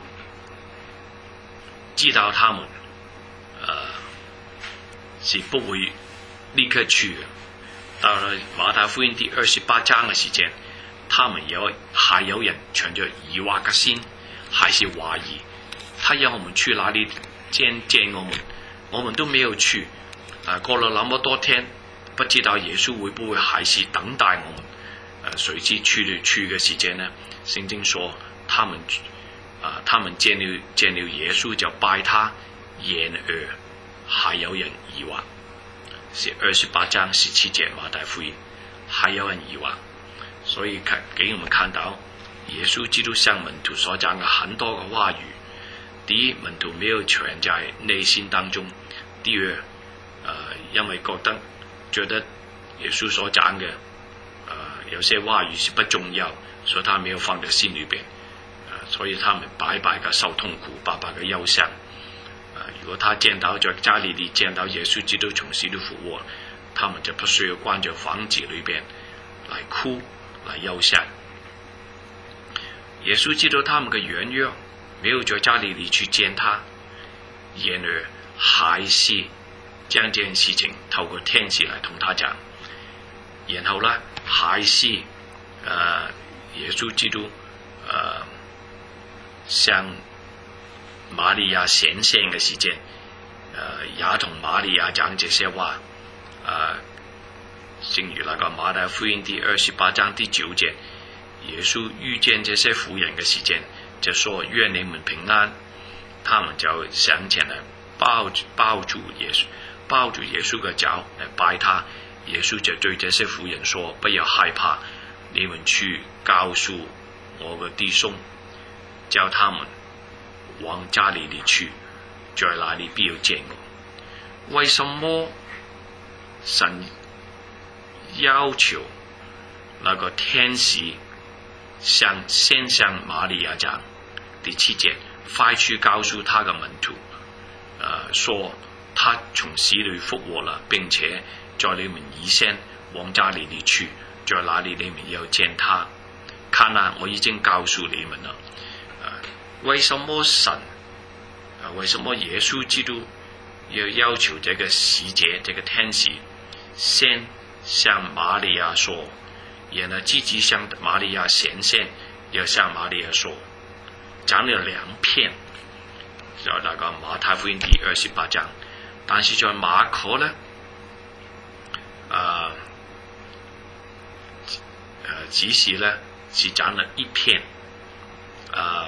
知道他們，呃、是不會立刻去的。到了馬太福音第二十八章嘅時間，他們有還有人存着疑惑嘅心，還是懷疑，他要我們去哪裡見見我們，我們都沒有去。啊、呃，過了那麼多天，不知道耶穌會不會還是等待我們？呃，誰知去了去嘅時間呢？聖經說，他們啊、呃，他們見了見了耶穌就拜他，然而還有人疑惑。是二十八章十七節馬太福音，還有人疑惑。所以看給我們看到耶穌基督向門徒所講嘅很多嘅話語。第一，門徒沒有存在內心當中；第二，呃，因為覺得覺得耶穌所講嘅，呃，有些話語是不重要，所以他沒有放在心裏邊，呃，所以他們白白嘅受痛苦，白白嘅憂傷。呃，如果他見到在加利利見到耶穌基督從死裏復活，他們就不需要關在房子裏邊來哭來憂傷。耶穌知道他們嘅軟弱，沒有在加利利去見他，然而还是将这件事情透过天使来同他讲，然后呢，还是呃耶稣基督呃向玛利亚显现嘅時間，呃也同瑪利亞講這些話，呃正如那個馬太福音第二十八章第九節，耶穌遇見這些婦人嘅時間，就說願你們平安，他們就上前來抱抱住耶穌，抱住耶穌嘅腳來拜他。耶穌就對這些婦人說：不要害怕，你們去告訴我嘅弟兄，叫他們往加利利去，在那裡必有見我。為什麼神要求那個天使向先向瑪利亞講？第七節，快去告訴他嘅門徒，呃，說他從死裡復活了，並且在你們以先往加利利去，在那裡你們要見他。看啊，我已經告訴你們了。呃為什麼神啊？為什麼耶穌基督要要求這個使者、這個天使先向瑪利亞說，然後積極向瑪利亞顯現，要向瑪利亞說，講了兩篇，在那個馬太福音第二十八章，但是在馬可呢，呃呃，只是呢只講了一篇，呃。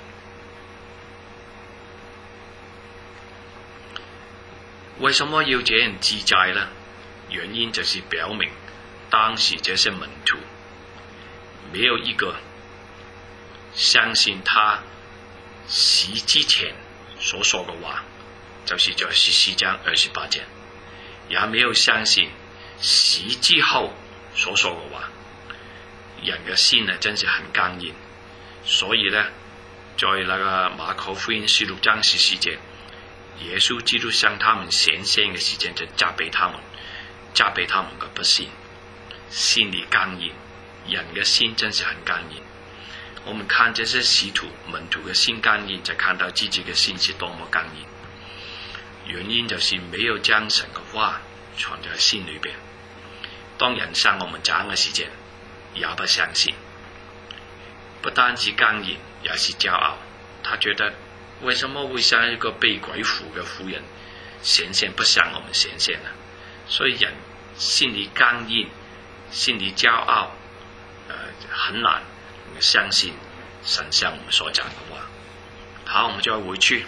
為什麼要這樣記載呢？原因就是表明當時這些門徒沒有一個相信他死之前所說嘅話，就是在十四章二十八節，也沒有相信死之後所說嘅話。人嘅心呢，真是很剛硬，所以呢，在那個馬可福音十六章十四節，耶穌基督向他們顯現嘅時間，就責備他們，責備他們嘅不信，心裏剛硬。人嘅心真是很剛硬。我們看這些使徒門徒嘅心剛硬，就看到自己嘅心是多麼剛硬。原因就是沒有將神嘅話藏在心裏邊。當人向我們講嘅時間，也不相信，不單止剛硬，也是驕傲。他覺得，為什麼會像一個被鬼附嘅婦人顯現，不向我們顯現呢？所以人心裏剛硬，心裏驕傲，呃，很難相信神向我們所講嘅話。好，我們就要回去，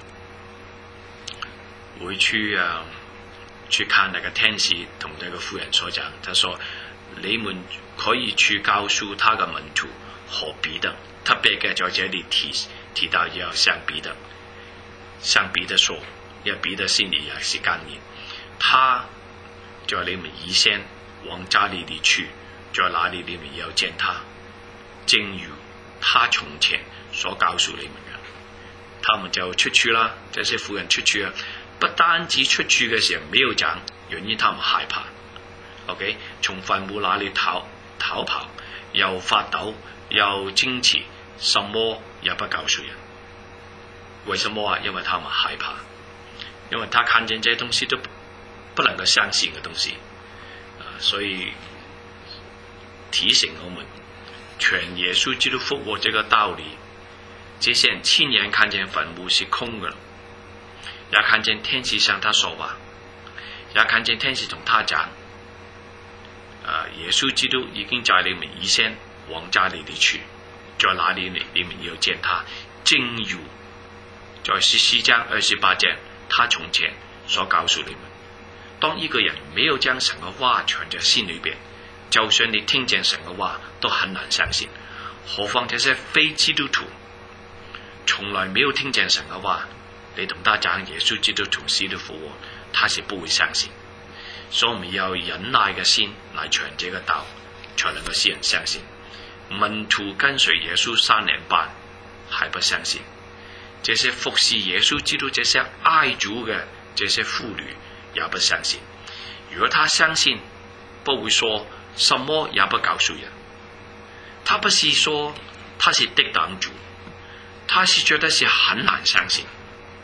回去啊，去看那個天使同那個婦人所講。他說：你們可以去告訴他嘅門徒和彼得。特別嘅在這裡提提到要向彼得，向彼得說，因為彼得心裡也是剛硬，他在你們以先往加利利去，在那裡你們要見他，正如他從前所告訴你們嘅。他們就出去啦，這些婦人出去啊，不單止出去嘅時候沒有講，原因他們害怕。OK， 從墳墓那裡逃逃跑，又發抖，又矜持，什麼也不告訴人。為什麼啊？因為他們害怕，因為他看見這些東西都不能夠相信嘅東西，啊，所以提醒我們，全耶穌基督復活這個道理，這些人親眼看見墳墓是空嘅，也看見天使向他說話，也看見天使同他講，啊，耶穌基督已經在你們以先往加利利去，在哪裡你你們要見他，正如在十四章二十八節他從前所告訴你們。當一個人沒有將神嘅話藏在心裏邊，就算你聽見神嘅話都很難相信，何況這些非基督徒從來沒有聽見神嘅話，你同他講耶穌基督從死裡復活，他是不會相信。所以我們要忍耐嘅心來傳這個道，才能夠使人相信。門徒跟隨耶穌三年半，還不相信。這些服侍耶穌基督、這些愛主嘅這些婦女也不相信。如果他相信，不會說什麼也不告訴人。他不是說他是敵擋主，他是覺得是很難相信。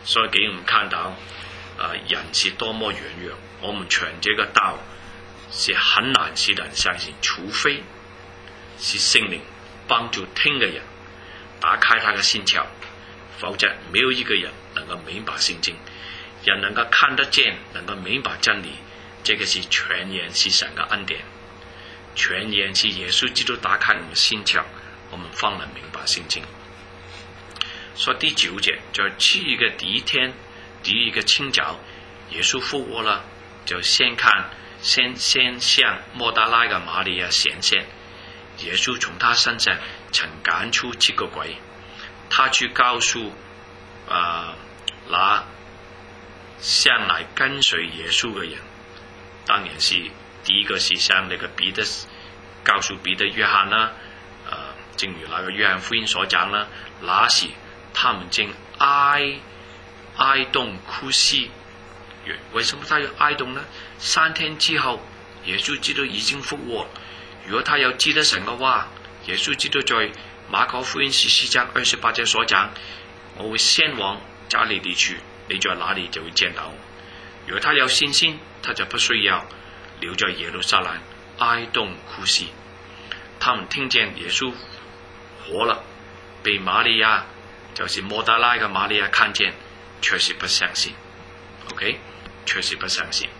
所以给我们看到，呃，人是多么软弱。我们传这个道是很难使人相信，除非是圣灵帮助听的人打开他的心窍，否则没有一个人能够明白圣经。人能够看得见，能够明白真理，这个是全然是神的恩典，全然是耶稣基督打开我们心窍，我们方能明白圣经。所以第九节就七月的第一天，第一个清早，耶稣复活了，就先看先先向莫大拉的玛利亚显现，耶稣从他身上曾赶出七个鬼，他去告诉啊、呃、那向来跟随耶稣的人，当然是第一个是向那个彼得告诉彼得约翰啦，呃，正如那个约翰福音所讲啦，那時他們正哀哀慟哭泣。為什麼他要哀慟呢？三天之後，耶穌基督已經復活。如果他有知得神嘅話，耶穌基督在馬可福音十四章二十八節所講，我會先往加利利去，你在哪裡就會見到我。如果他有信心，他就不需要留在耶路撒冷哀慟哭泣。他們聽見耶穌活了，被瑪利亞就是莫大拉嘅瑪利亞看見，確實不相信。OK， 確實不相信。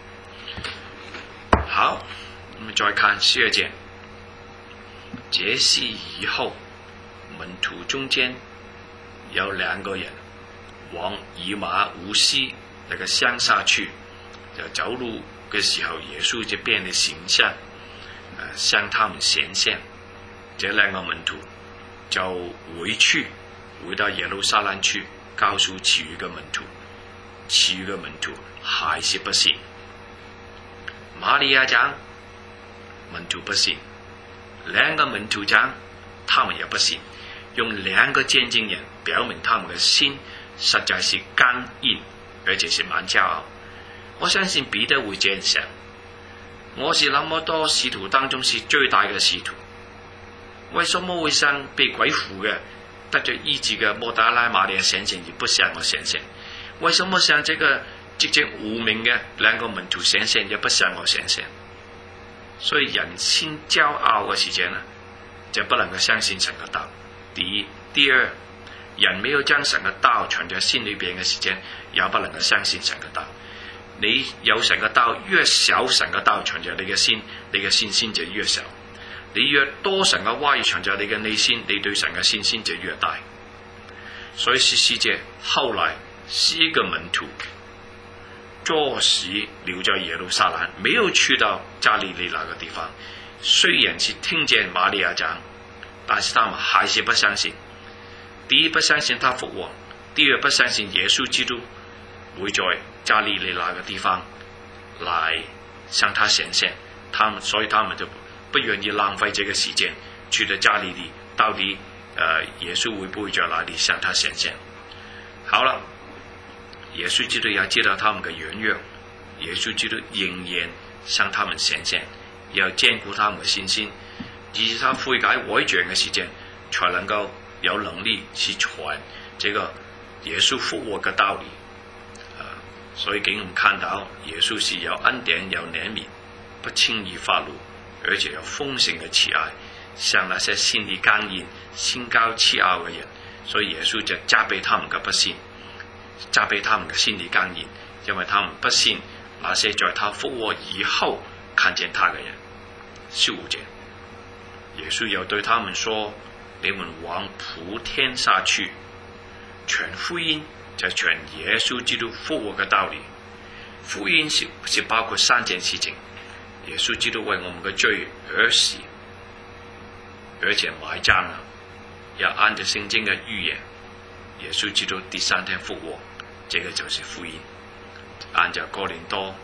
好，我們再看十二節。這事以後，門徒中間有兩個人往以馬忤斯那個鄉下去，就走路嘅時候，耶穌就變了形象，呃，向他們顯現。這兩個門徒就回去，回到耶路撒冷去，告訴其餘嘅門徒，其餘嘅門徒還是不信。瑪利亞講，門徒不信；兩個門徒講，他們也不信。用兩個見證人表明他們嘅心實在是剛硬，而且是蠻驕傲。我相信彼得會這樣想，我是那麼多使徒當中是最大嘅使徒，為什麼會向被鬼附嘅得着醫治嘅莫大拉瑪利亞顯現而不向我顯現？為什麼向這個寂寂無名嘅兩個門徒顯現也不向我顯現？所以人心驕傲嘅時間呢，就不能夠相信神嘅道。第一，第二，人沒有將神嘅道藏在心裏邊嘅時間，也不能夠相信神嘅道。你有神嘅道，越少神嘅道藏在你嘅心，你嘅信心就越少。你越多神嘅話語藏在你嘅內心，你對神嘅信心就越大。所以十四節後來是一個門徒坐時留在耶路撒冷，沒有去到加利利那個地方。雖然是聽見瑪利亞講，但是他們還是不相信。第一，不相信他復活；第二，不相信耶穌基督會在加利利那個地方來向他顯現。他們所以他們就不願意浪費這個時間去到加利利，到底呃耶穌會不會在哪裡向他顯現？好了，耶穌基督要知道他們嘅軟弱，耶穌基督仍然向他們顯現，要堅固他們嘅信心，以致他悔改改轉嘅時間，才能夠有能力去傳這個耶穌復活嘅道理。呃、所以給我們看到耶穌是有恩典有憐憫，不輕易發怒，而且有豐盛嘅慈愛，向那些心裡剛硬心高氣傲嘅人。所以耶穌就責備他們嘅不信，責備他們嘅心裡剛硬，因為他們不信那些在他復活以後看見他嘅人。十五節，耶穌又對他們說：你們往普天下去，傳福音，就傳耶穌基督復活嘅道理。福音是是包括三件事情：耶穌基督為我們嘅罪而死，而且埋葬了，要按照聖經嘅預言，耶穌基督第三天復活，這個就是福音。按照哥林多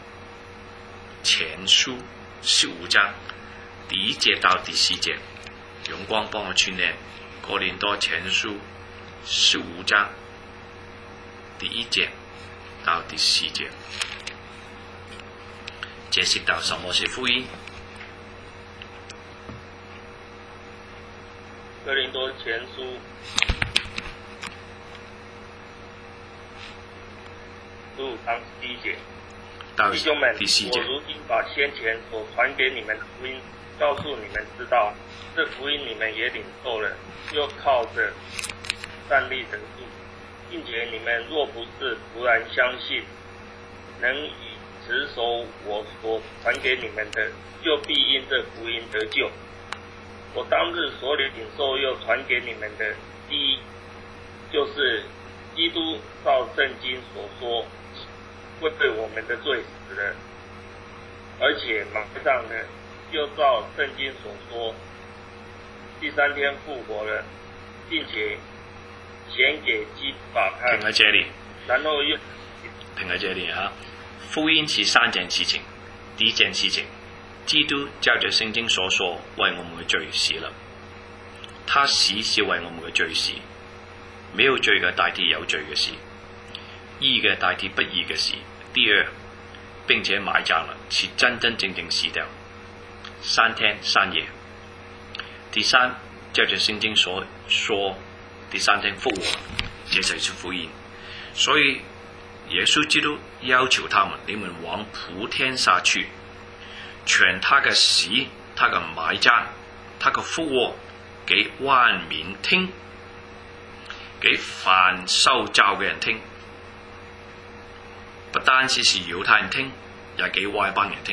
前書十五章第一節到第四節，榮光幫我串念哥林多前書十五章第一節到第四節，解釋到什麼是福音。 哥林多前書十五章十一节。 到弟兄们， 第四节我如今把先前所传给你们的福音告诉你们知道，这福音你们也领受了，又靠着站立得住，并且你们若不是突然相信，能以持守我所传给你们的，就必因这福音得救。我当日所领受又传给你们的，第一就是基督照圣经所说，为我们的罪死了，而且埋葬了，又照圣经所说，第三天复活了，并且显给基法看。 停喺這裡， 然後又停喺這裡啊！福音是三件事情，第一件事情，基督照着聖經所說，為我們嘅罪死了。他死是為我們嘅罪死，沒有罪嘅代替有罪嘅事，義嘅代替不義嘅事。第二，並且埋葬了，是真真正正死掉，三天三夜。第三，照着聖經所說，第三天復活，這就是福音。所以耶穌基督要求他們，你們往普天下去，傳他嘅死，他嘅埋葬，他嘅復活，給萬民聽，給凡受造嘅人聽。不單止是猶太人聽，也給外邦人聽。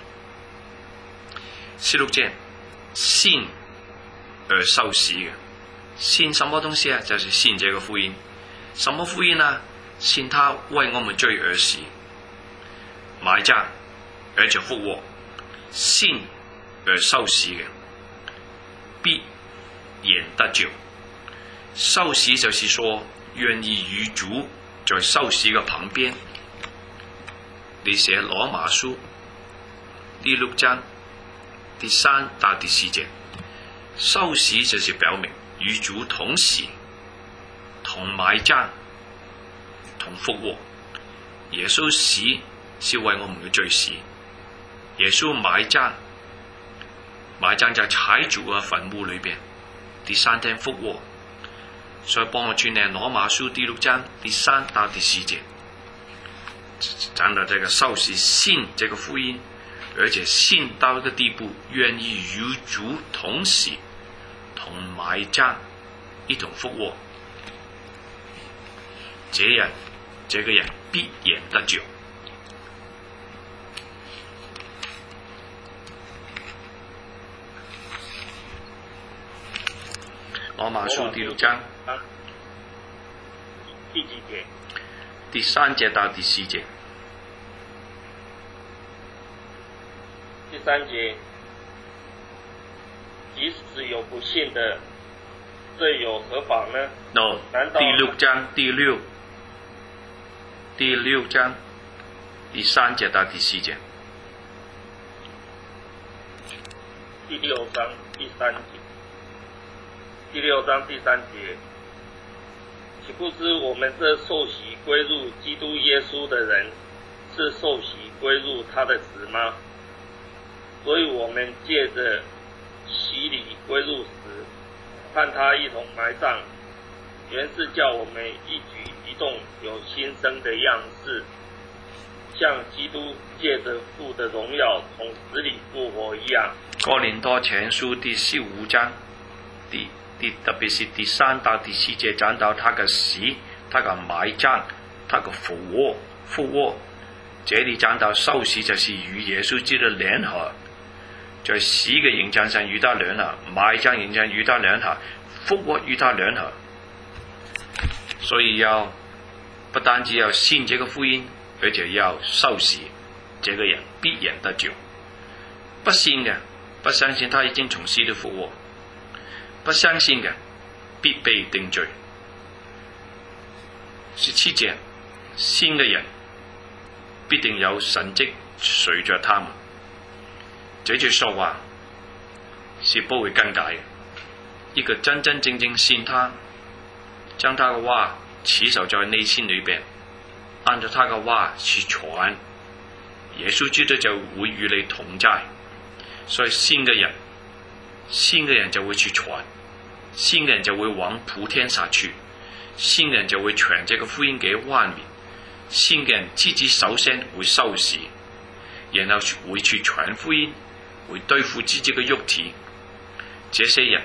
十六節，信而受洗嘅，信什麼東西啊？就是信這個福音。什麼福音啊？信他為我們罪而死，埋葬，而且復活。信而受洗嘅，必然得救。受洗就是說，願意與主在受洗嘅旁邊。你寫羅馬書第六章第三到第四節，受洗就是表明與主同死、同埋葬、同復活。耶穌死是為我們嘅罪死，耶穌埋葬，埋葬在踩住嘅墳墓裏邊，第三天復活。所以幫我轉嚟羅馬書第六章第三到第四節。講到這個受洗信這個福音，而且信到一個地步，願意與主同死、同埋葬、一同復活，這人這個人必然得救。羅馬書第六章第幾節？ 第三節到第四節。 第三節，即使有不信的，這有何妨呢 ？No， 第六章第六，第六章第三節到第四節。 第六章第三節，第六章第三節。豈不知我們這受洗歸入基督耶穌的人，是受洗歸入他的死嗎？所以我們借着洗禮歸入死，和他一同埋葬，原是叫我們一舉一動有新生的樣式，像基督借着父的榮耀從死裡復活一樣。 哥林多前書第十五章第第特別是第三到第四節講到他嘅死、他嘅埋葬、他嘅復活、復活。這裡講到受洗就是與耶穌基督聯合，在死嘅形象上與他聯合，埋葬形象與他聯合，復活與他聯合。所以要不單止要信這個福音，而且要受洗，這個人必然得救。不信嘅，不相信他已經從死裡復活，不相信嘅必被定罪。十七節，信嘅人必定有神蹟隨着他們。這句說話是不會更改嘅。一個真真正正信他，將他嘅話持守在內心裏邊，按照他嘅話去傳，耶穌基督就會與你同在。所以信嘅人，信嘅人就會去傳，信嘅人就會往普天下去，信嘅人就會傳這個福音給萬民， 信嘅人自己首先會受洗，然後會去傳福音，會對付自己嘅肉體。這些人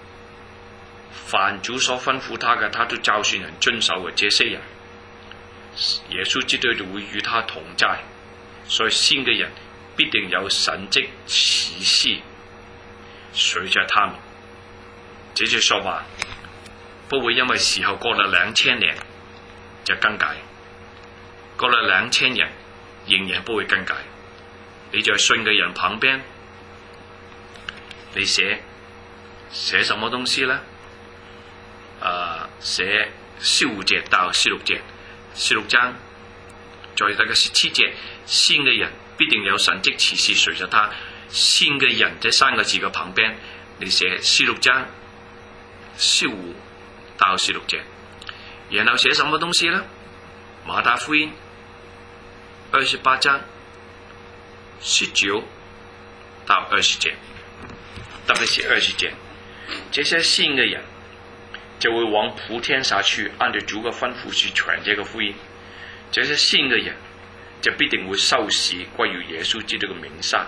凡主所吩咐他嘅，他都教訓人遵守嘅。這些人耶穌基督就會與他同在，所以信嘅人必定有神蹟奇事隨着他們。這句說話不會因為時候過了兩千年就更改，過了兩千年仍然不會更改。你在信嘅人旁邊，你寫寫什麼東西呢？啊，寫十五節到十六節，十六章在那個十七節，信嘅人必定有神蹟奇事隨着他。信嘅人這三個字嘅旁邊，你寫十六章十五到十六節，然後寫什麼東西呢？馬太福音二十八章十九到二十節，特別是二十節，這些信嘅人就會往普天下去，按照主嘅吩咐去傳這個福音。這些信嘅人就必定會受洗歸於耶穌基督嘅名下。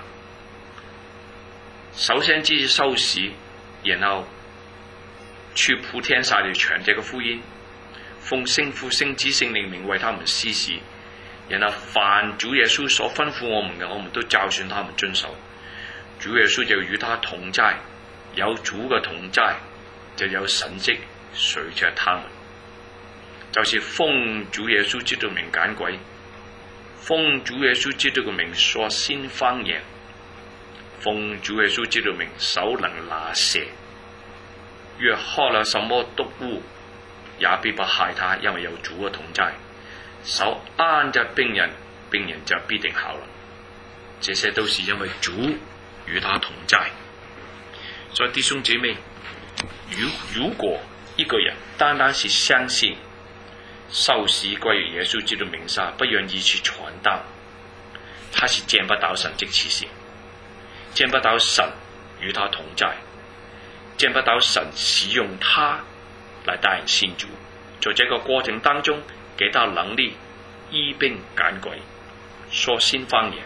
首先自己受洗，然後去普天下地傳這個福音，奉聖父聖子聖靈名為他們施洗，然後凡主耶穌所吩咐我們嘅，我們都教訓他們遵守。主耶穌就與他同在，有主嘅同在，就有神蹟隨着他們。就是奉主耶穌基督名趕鬼，奉主耶穌基督嘅名說新方言，奉主耶穌基督名手能拿蛇，若喝了什麼毒物也必不害他，因為有主嘅同在。手按着病人，病人就必定好了。這些都是因為主與他同在。所以弟兄姐妹，如如果一個人單單是相信受洗歸於耶穌基督名下，不願意去傳道，他是見不到神蹟奇事，見不到神與他同在，見不到神使用他來帶人信主。在這個過程當中，給他能力醫病趕鬼，說新方言。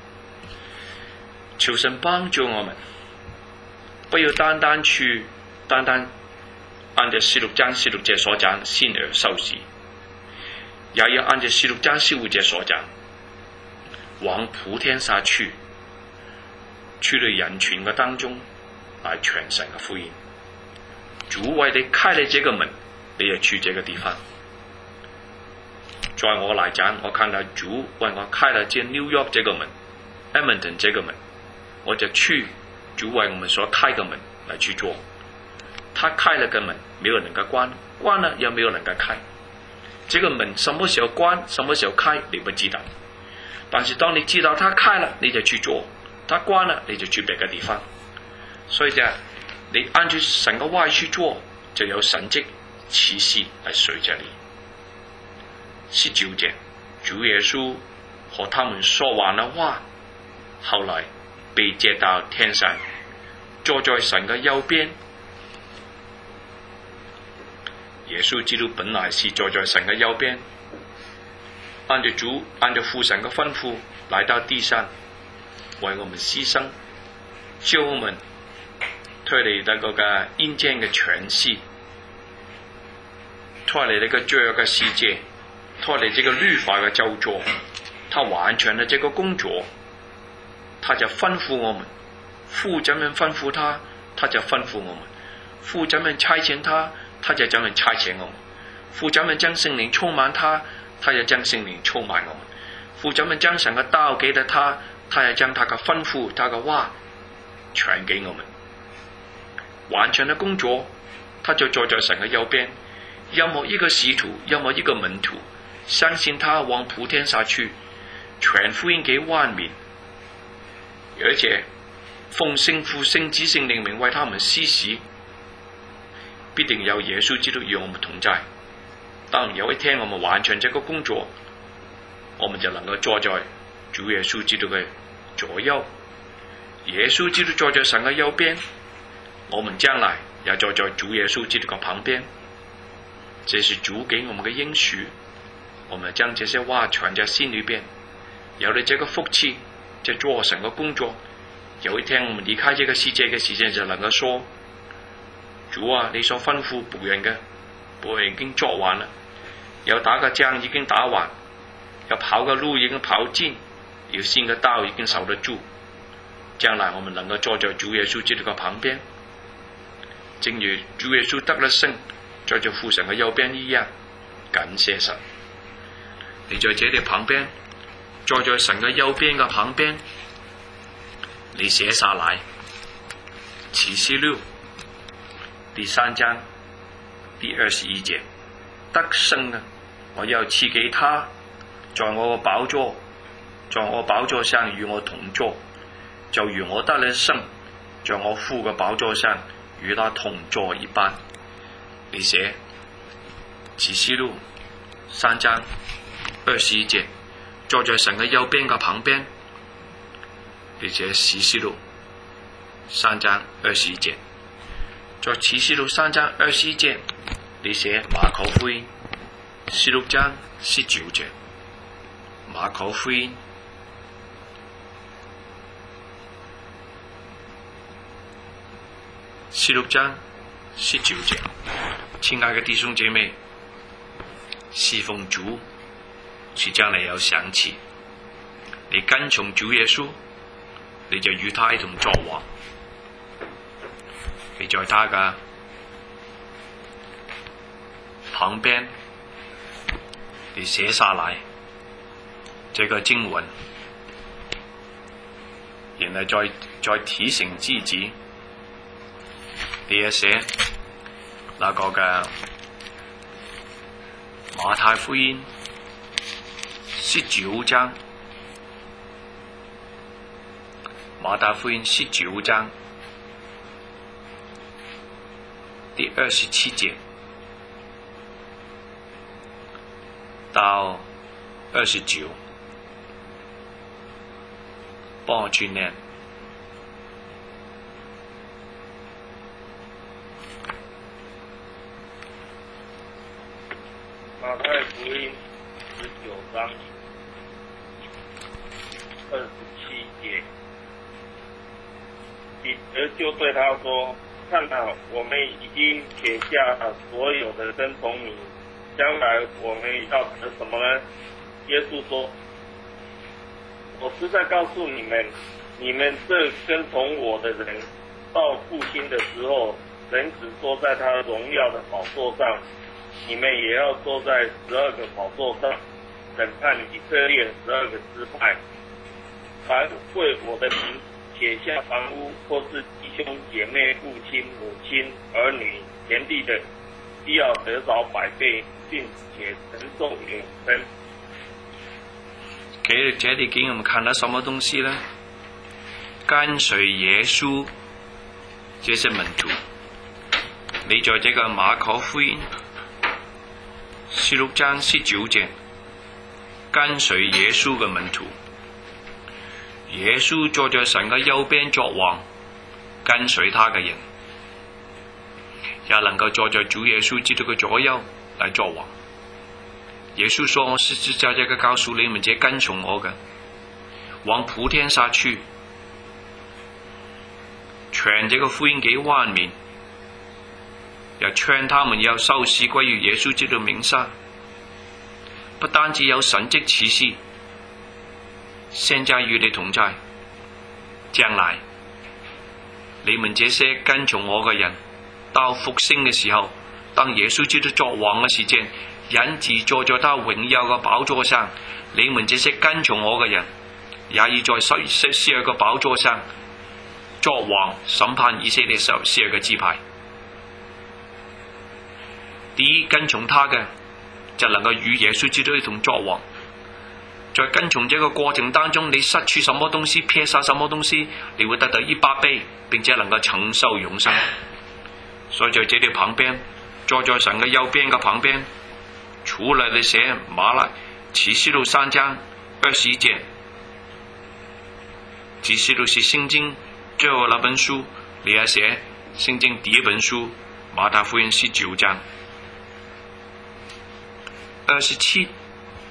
求神幫助我們，不要單單去單單按照十六章十六節所講信而受洗，也要按照十六章十五節所講，往普天下去，去到人群嘅當中來傳神嘅福音。主為你開了這個門，你就去這個地方。在我來講，我看到主為我開了這 New York 這個門， Edmonton 這個門，我就去主為我們所開嘅門來去做。他開了個門，沒有人能夠關，關了又沒有人能夠開。這個門什麼時候關，什麼時候開，你不知道。但是當你知道他開了，你就去做；他關了，你就去別個地方。所以就你按照神嘅話去做，就有神蹟奇事來隨着你。十九節，主耶穌和他們說完了話，後來被接到天上，坐在神嘅右邊。耶穌基督本來是坐在神嘅右邊，按照主按照父神嘅吩咐來到地上，為我們犧牲，救我們脫離那個嘅陰間嘅權勢，脫離那個罪惡嘅世界，脫離這個律法嘅咒詛。他完成了這個工作，他就吩咐我們，父怎樣吩咐他，他就吩咐我們；父怎樣差遣他，他就怎樣差遣我們；父怎樣將聖靈充滿他，他就將聖靈充滿我們；父怎樣將神嘅道給了他，他就將他嘅吩咐、他嘅話傳給我們。完成了工作，他就坐在神嘅右邊。任何一個使徒，任何一個門徒，相信他往普天下去，傳福音給萬民，而且奉聖父聖子聖靈名為他們施洗，必定有耶穌基督與我們同在。當有一天我們完成這個工作，我們就能夠坐在主耶穌基督嘅左右。耶穌基督坐在神嘅右邊，我們將來也坐在主耶穌基督嘅旁邊。這是主給我們嘅應許。 我们将这些话存在心里边，有了这个福气，就做神的工作。有一天我们离开这个世界嘅時間，就能夠說：主啊，你所吩咐僕人嘅，僕人已經作完啦。有打嘅仗已經打完，有跑嘅路已經跑盡，有新嘅道已經守得住。將來我們能夠坐在主耶穌基督嘅旁邊，正如主耶穌得了勝，坐在父神嘅右邊一樣。感謝神！你在這裏旁邊，坐在神嘅右邊嘅旁邊，你寫下來。啟示錄第三章第二十一節，得勝啊！我要賜給他，在我嘅寶座，在我寶座上與我同坐，就如我得了勝，在我父嘅寶座上與他同坐一般。你寫啟示錄三章二十一節，坐在神嘅右邊嘅旁邊。你寫啟示錄三章二十一節，在啟示錄三章二十一節，你寫馬可福音十六章十九節，馬可福音十六章十九節。親愛嘅弟兄姐妹，侍奉主是將來有賞賜，你跟從主耶穌，你就與他一同作王。你在他嘅旁邊，你寫下來這個經文，然後再再提醒自己，你也寫那個嘅馬太福音十九章，馬太福音十九章第二十七節到二十九，幫我去念。 馬太福音十九章二十七節，彼得就對他說：看啊，我們已經撇下所有的跟從你，將來我們要得什麼呢？耶穌說：我實在告訴你們，你們這跟從我的人，到復興的時候，人子坐在他榮耀的寶座上，你們也要坐在十二個寶座上，審判以色列十二個支派。凡為我的名撇下房屋，或是弟兄姐妹、父親、母親、兒女、田地的，必要得着百倍，並且承受永生。 給這裏給我們看到什麼東西呢？跟隨耶穌，這是門徒。你在這個馬可福音十六章十九節，跟隨耶穌嘅門徒。耶穌坐在神嘅右邊作王，跟隨他嘅人，也能夠坐在主耶穌基督嘅左右來作王。耶穌說：我實實在在嘅告訴你們，這跟從我嘅，往普天下去，傳這個福音給萬民，也勸他們要受洗歸於耶穌基督名下。不單止有神蹟奇事，現在與你同在，將來你們這些跟從我嘅人，到復興嘅時候，當耶穌基督作王嘅時間，人子坐在他榮耀嘅寶座上，你們這些跟從我嘅人，也要在十十二個寶座上作王，審判以色列十二個支派。第一，跟從他嘅就能夠與耶穌基督一同作王。在跟從這個過程當中，你失去什麼東西，撇下什麼東西，你會得到一百倍，並且能夠承受永生。所以在這裏旁邊，坐在神嘅右邊嘅旁邊，除了你寫馬來啟示錄三章二十一節，啟示錄是聖經最後那本書，你還寫聖經第一本書馬太福音十九章二十七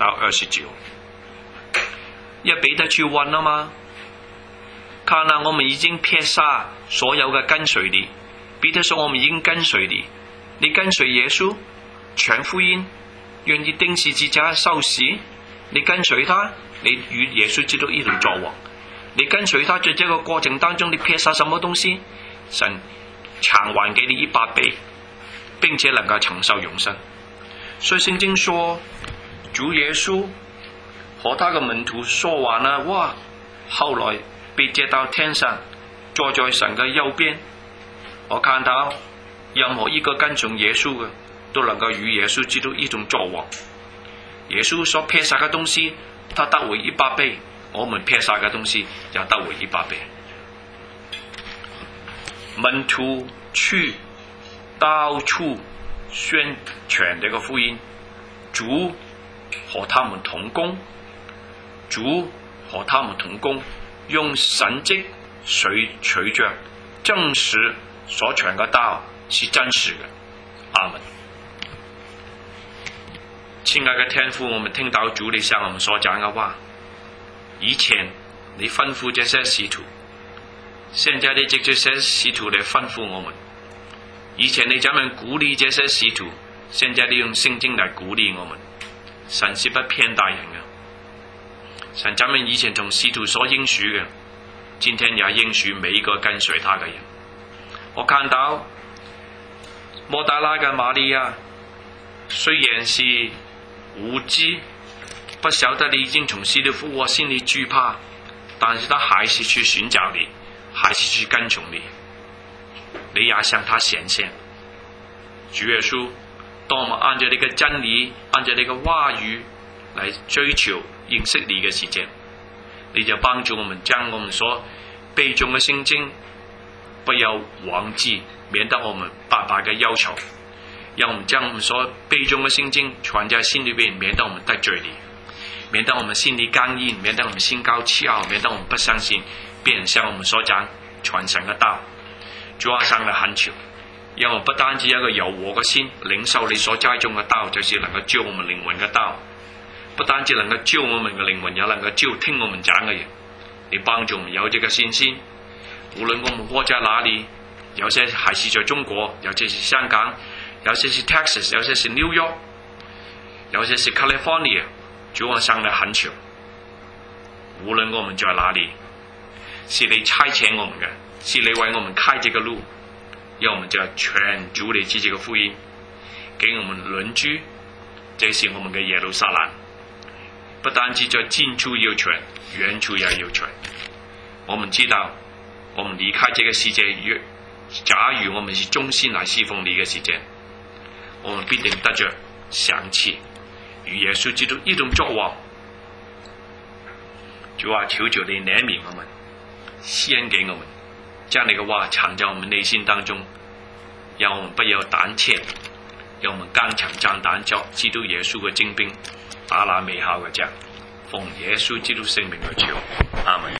到二十九。要彼得去问了吗？看啊，我们已经撇下所有嘅跟隨你。彼得說：我們已經跟隨你，你跟隨耶穌傳福音，願意釘十字架受死，你跟隨他，你與耶穌基督一同作王。你跟隨他在這個過程當中，你撇下什麼東西？神償還給你一百倍，並且能夠承受永生。所以聖經說，主耶穌和他嘅門徒說完了，哇！後來被接到天上，坐在神嘅右邊。我看到任何一個跟從耶穌嘅，都能夠與耶穌基督一同作王。耶穌所撇下嘅東西，他得回一百倍；我們撇下嘅東西，也得回一百倍。門徒去到處宣傳這個福音，主和他們同工，主和他們同工，用神蹟隨隨着證實所傳嘅道是真實嘅。阿門。親愛嘅天父，我們聽到主你向我們所講嘅話，以前你吩咐這些使徒，現在你藉這些使徒嚟吩咐我們。以前你怎樣鼓勵這些使徒，現在你用聖經嚟鼓勵我們。神是不偏待人嘅，神怎樣以前同使徒所應許嘅，今天也應許每一個跟隨他嘅人。我看到抹大拉嘅瑪利亞，雖然是無知，不曉得你已經從死裏復活，心裏懼怕，但是他還是去尋找你，還是去跟從你。你也向他顯現。主耶穌，當我們按照你嘅真理，按照你嘅話語來追求認識你嘅時間，你就幫助我們將我們所背誦嘅聖經不要忘記，免得我們白白嘅憂愁。讓我們將我們所背誦嘅聖經存在心裏邊，免得我們得罪你，免得我們心裏剛硬，免得我們心高氣傲，免得我們不相信別人向我們所講傳神嘅道。主啊，上來懇求，讓我們不單止有一個柔和嘅心，領受你所栽種嘅道，就是能夠救我們靈魂嘅道。不單止能夠救我們嘅靈魂，也能夠救聽我們講嘅人。你幫助我們有這個信心，無論我們活在哪裏，有些還是在中國，有些是香港，有些是 Texas， 有些是 New York， 有些是 California。主啊，上來懇求，無論我們在哪裏，是你差遣我們嘅，是你為我們開這個路，讓我們就傳主你自己嘅福音給我們鄰居，這是我們嘅耶路撒冷。不單止在近處要傳，遠處也要傳。我們知道，我們離開這個世界，假如我們是忠心來侍奉你嘅時間，我們必定得着賞賜，與耶穌基督一同作王。主啊，求求你憐憫我們，施恩給我們，將你嘅話藏在我們內心當中，讓我們不要膽怯，讓我們剛強壯膽，作基督耶穌嘅精兵，打那美好嘅仗。奉耶穌基督聖名而求，阿門。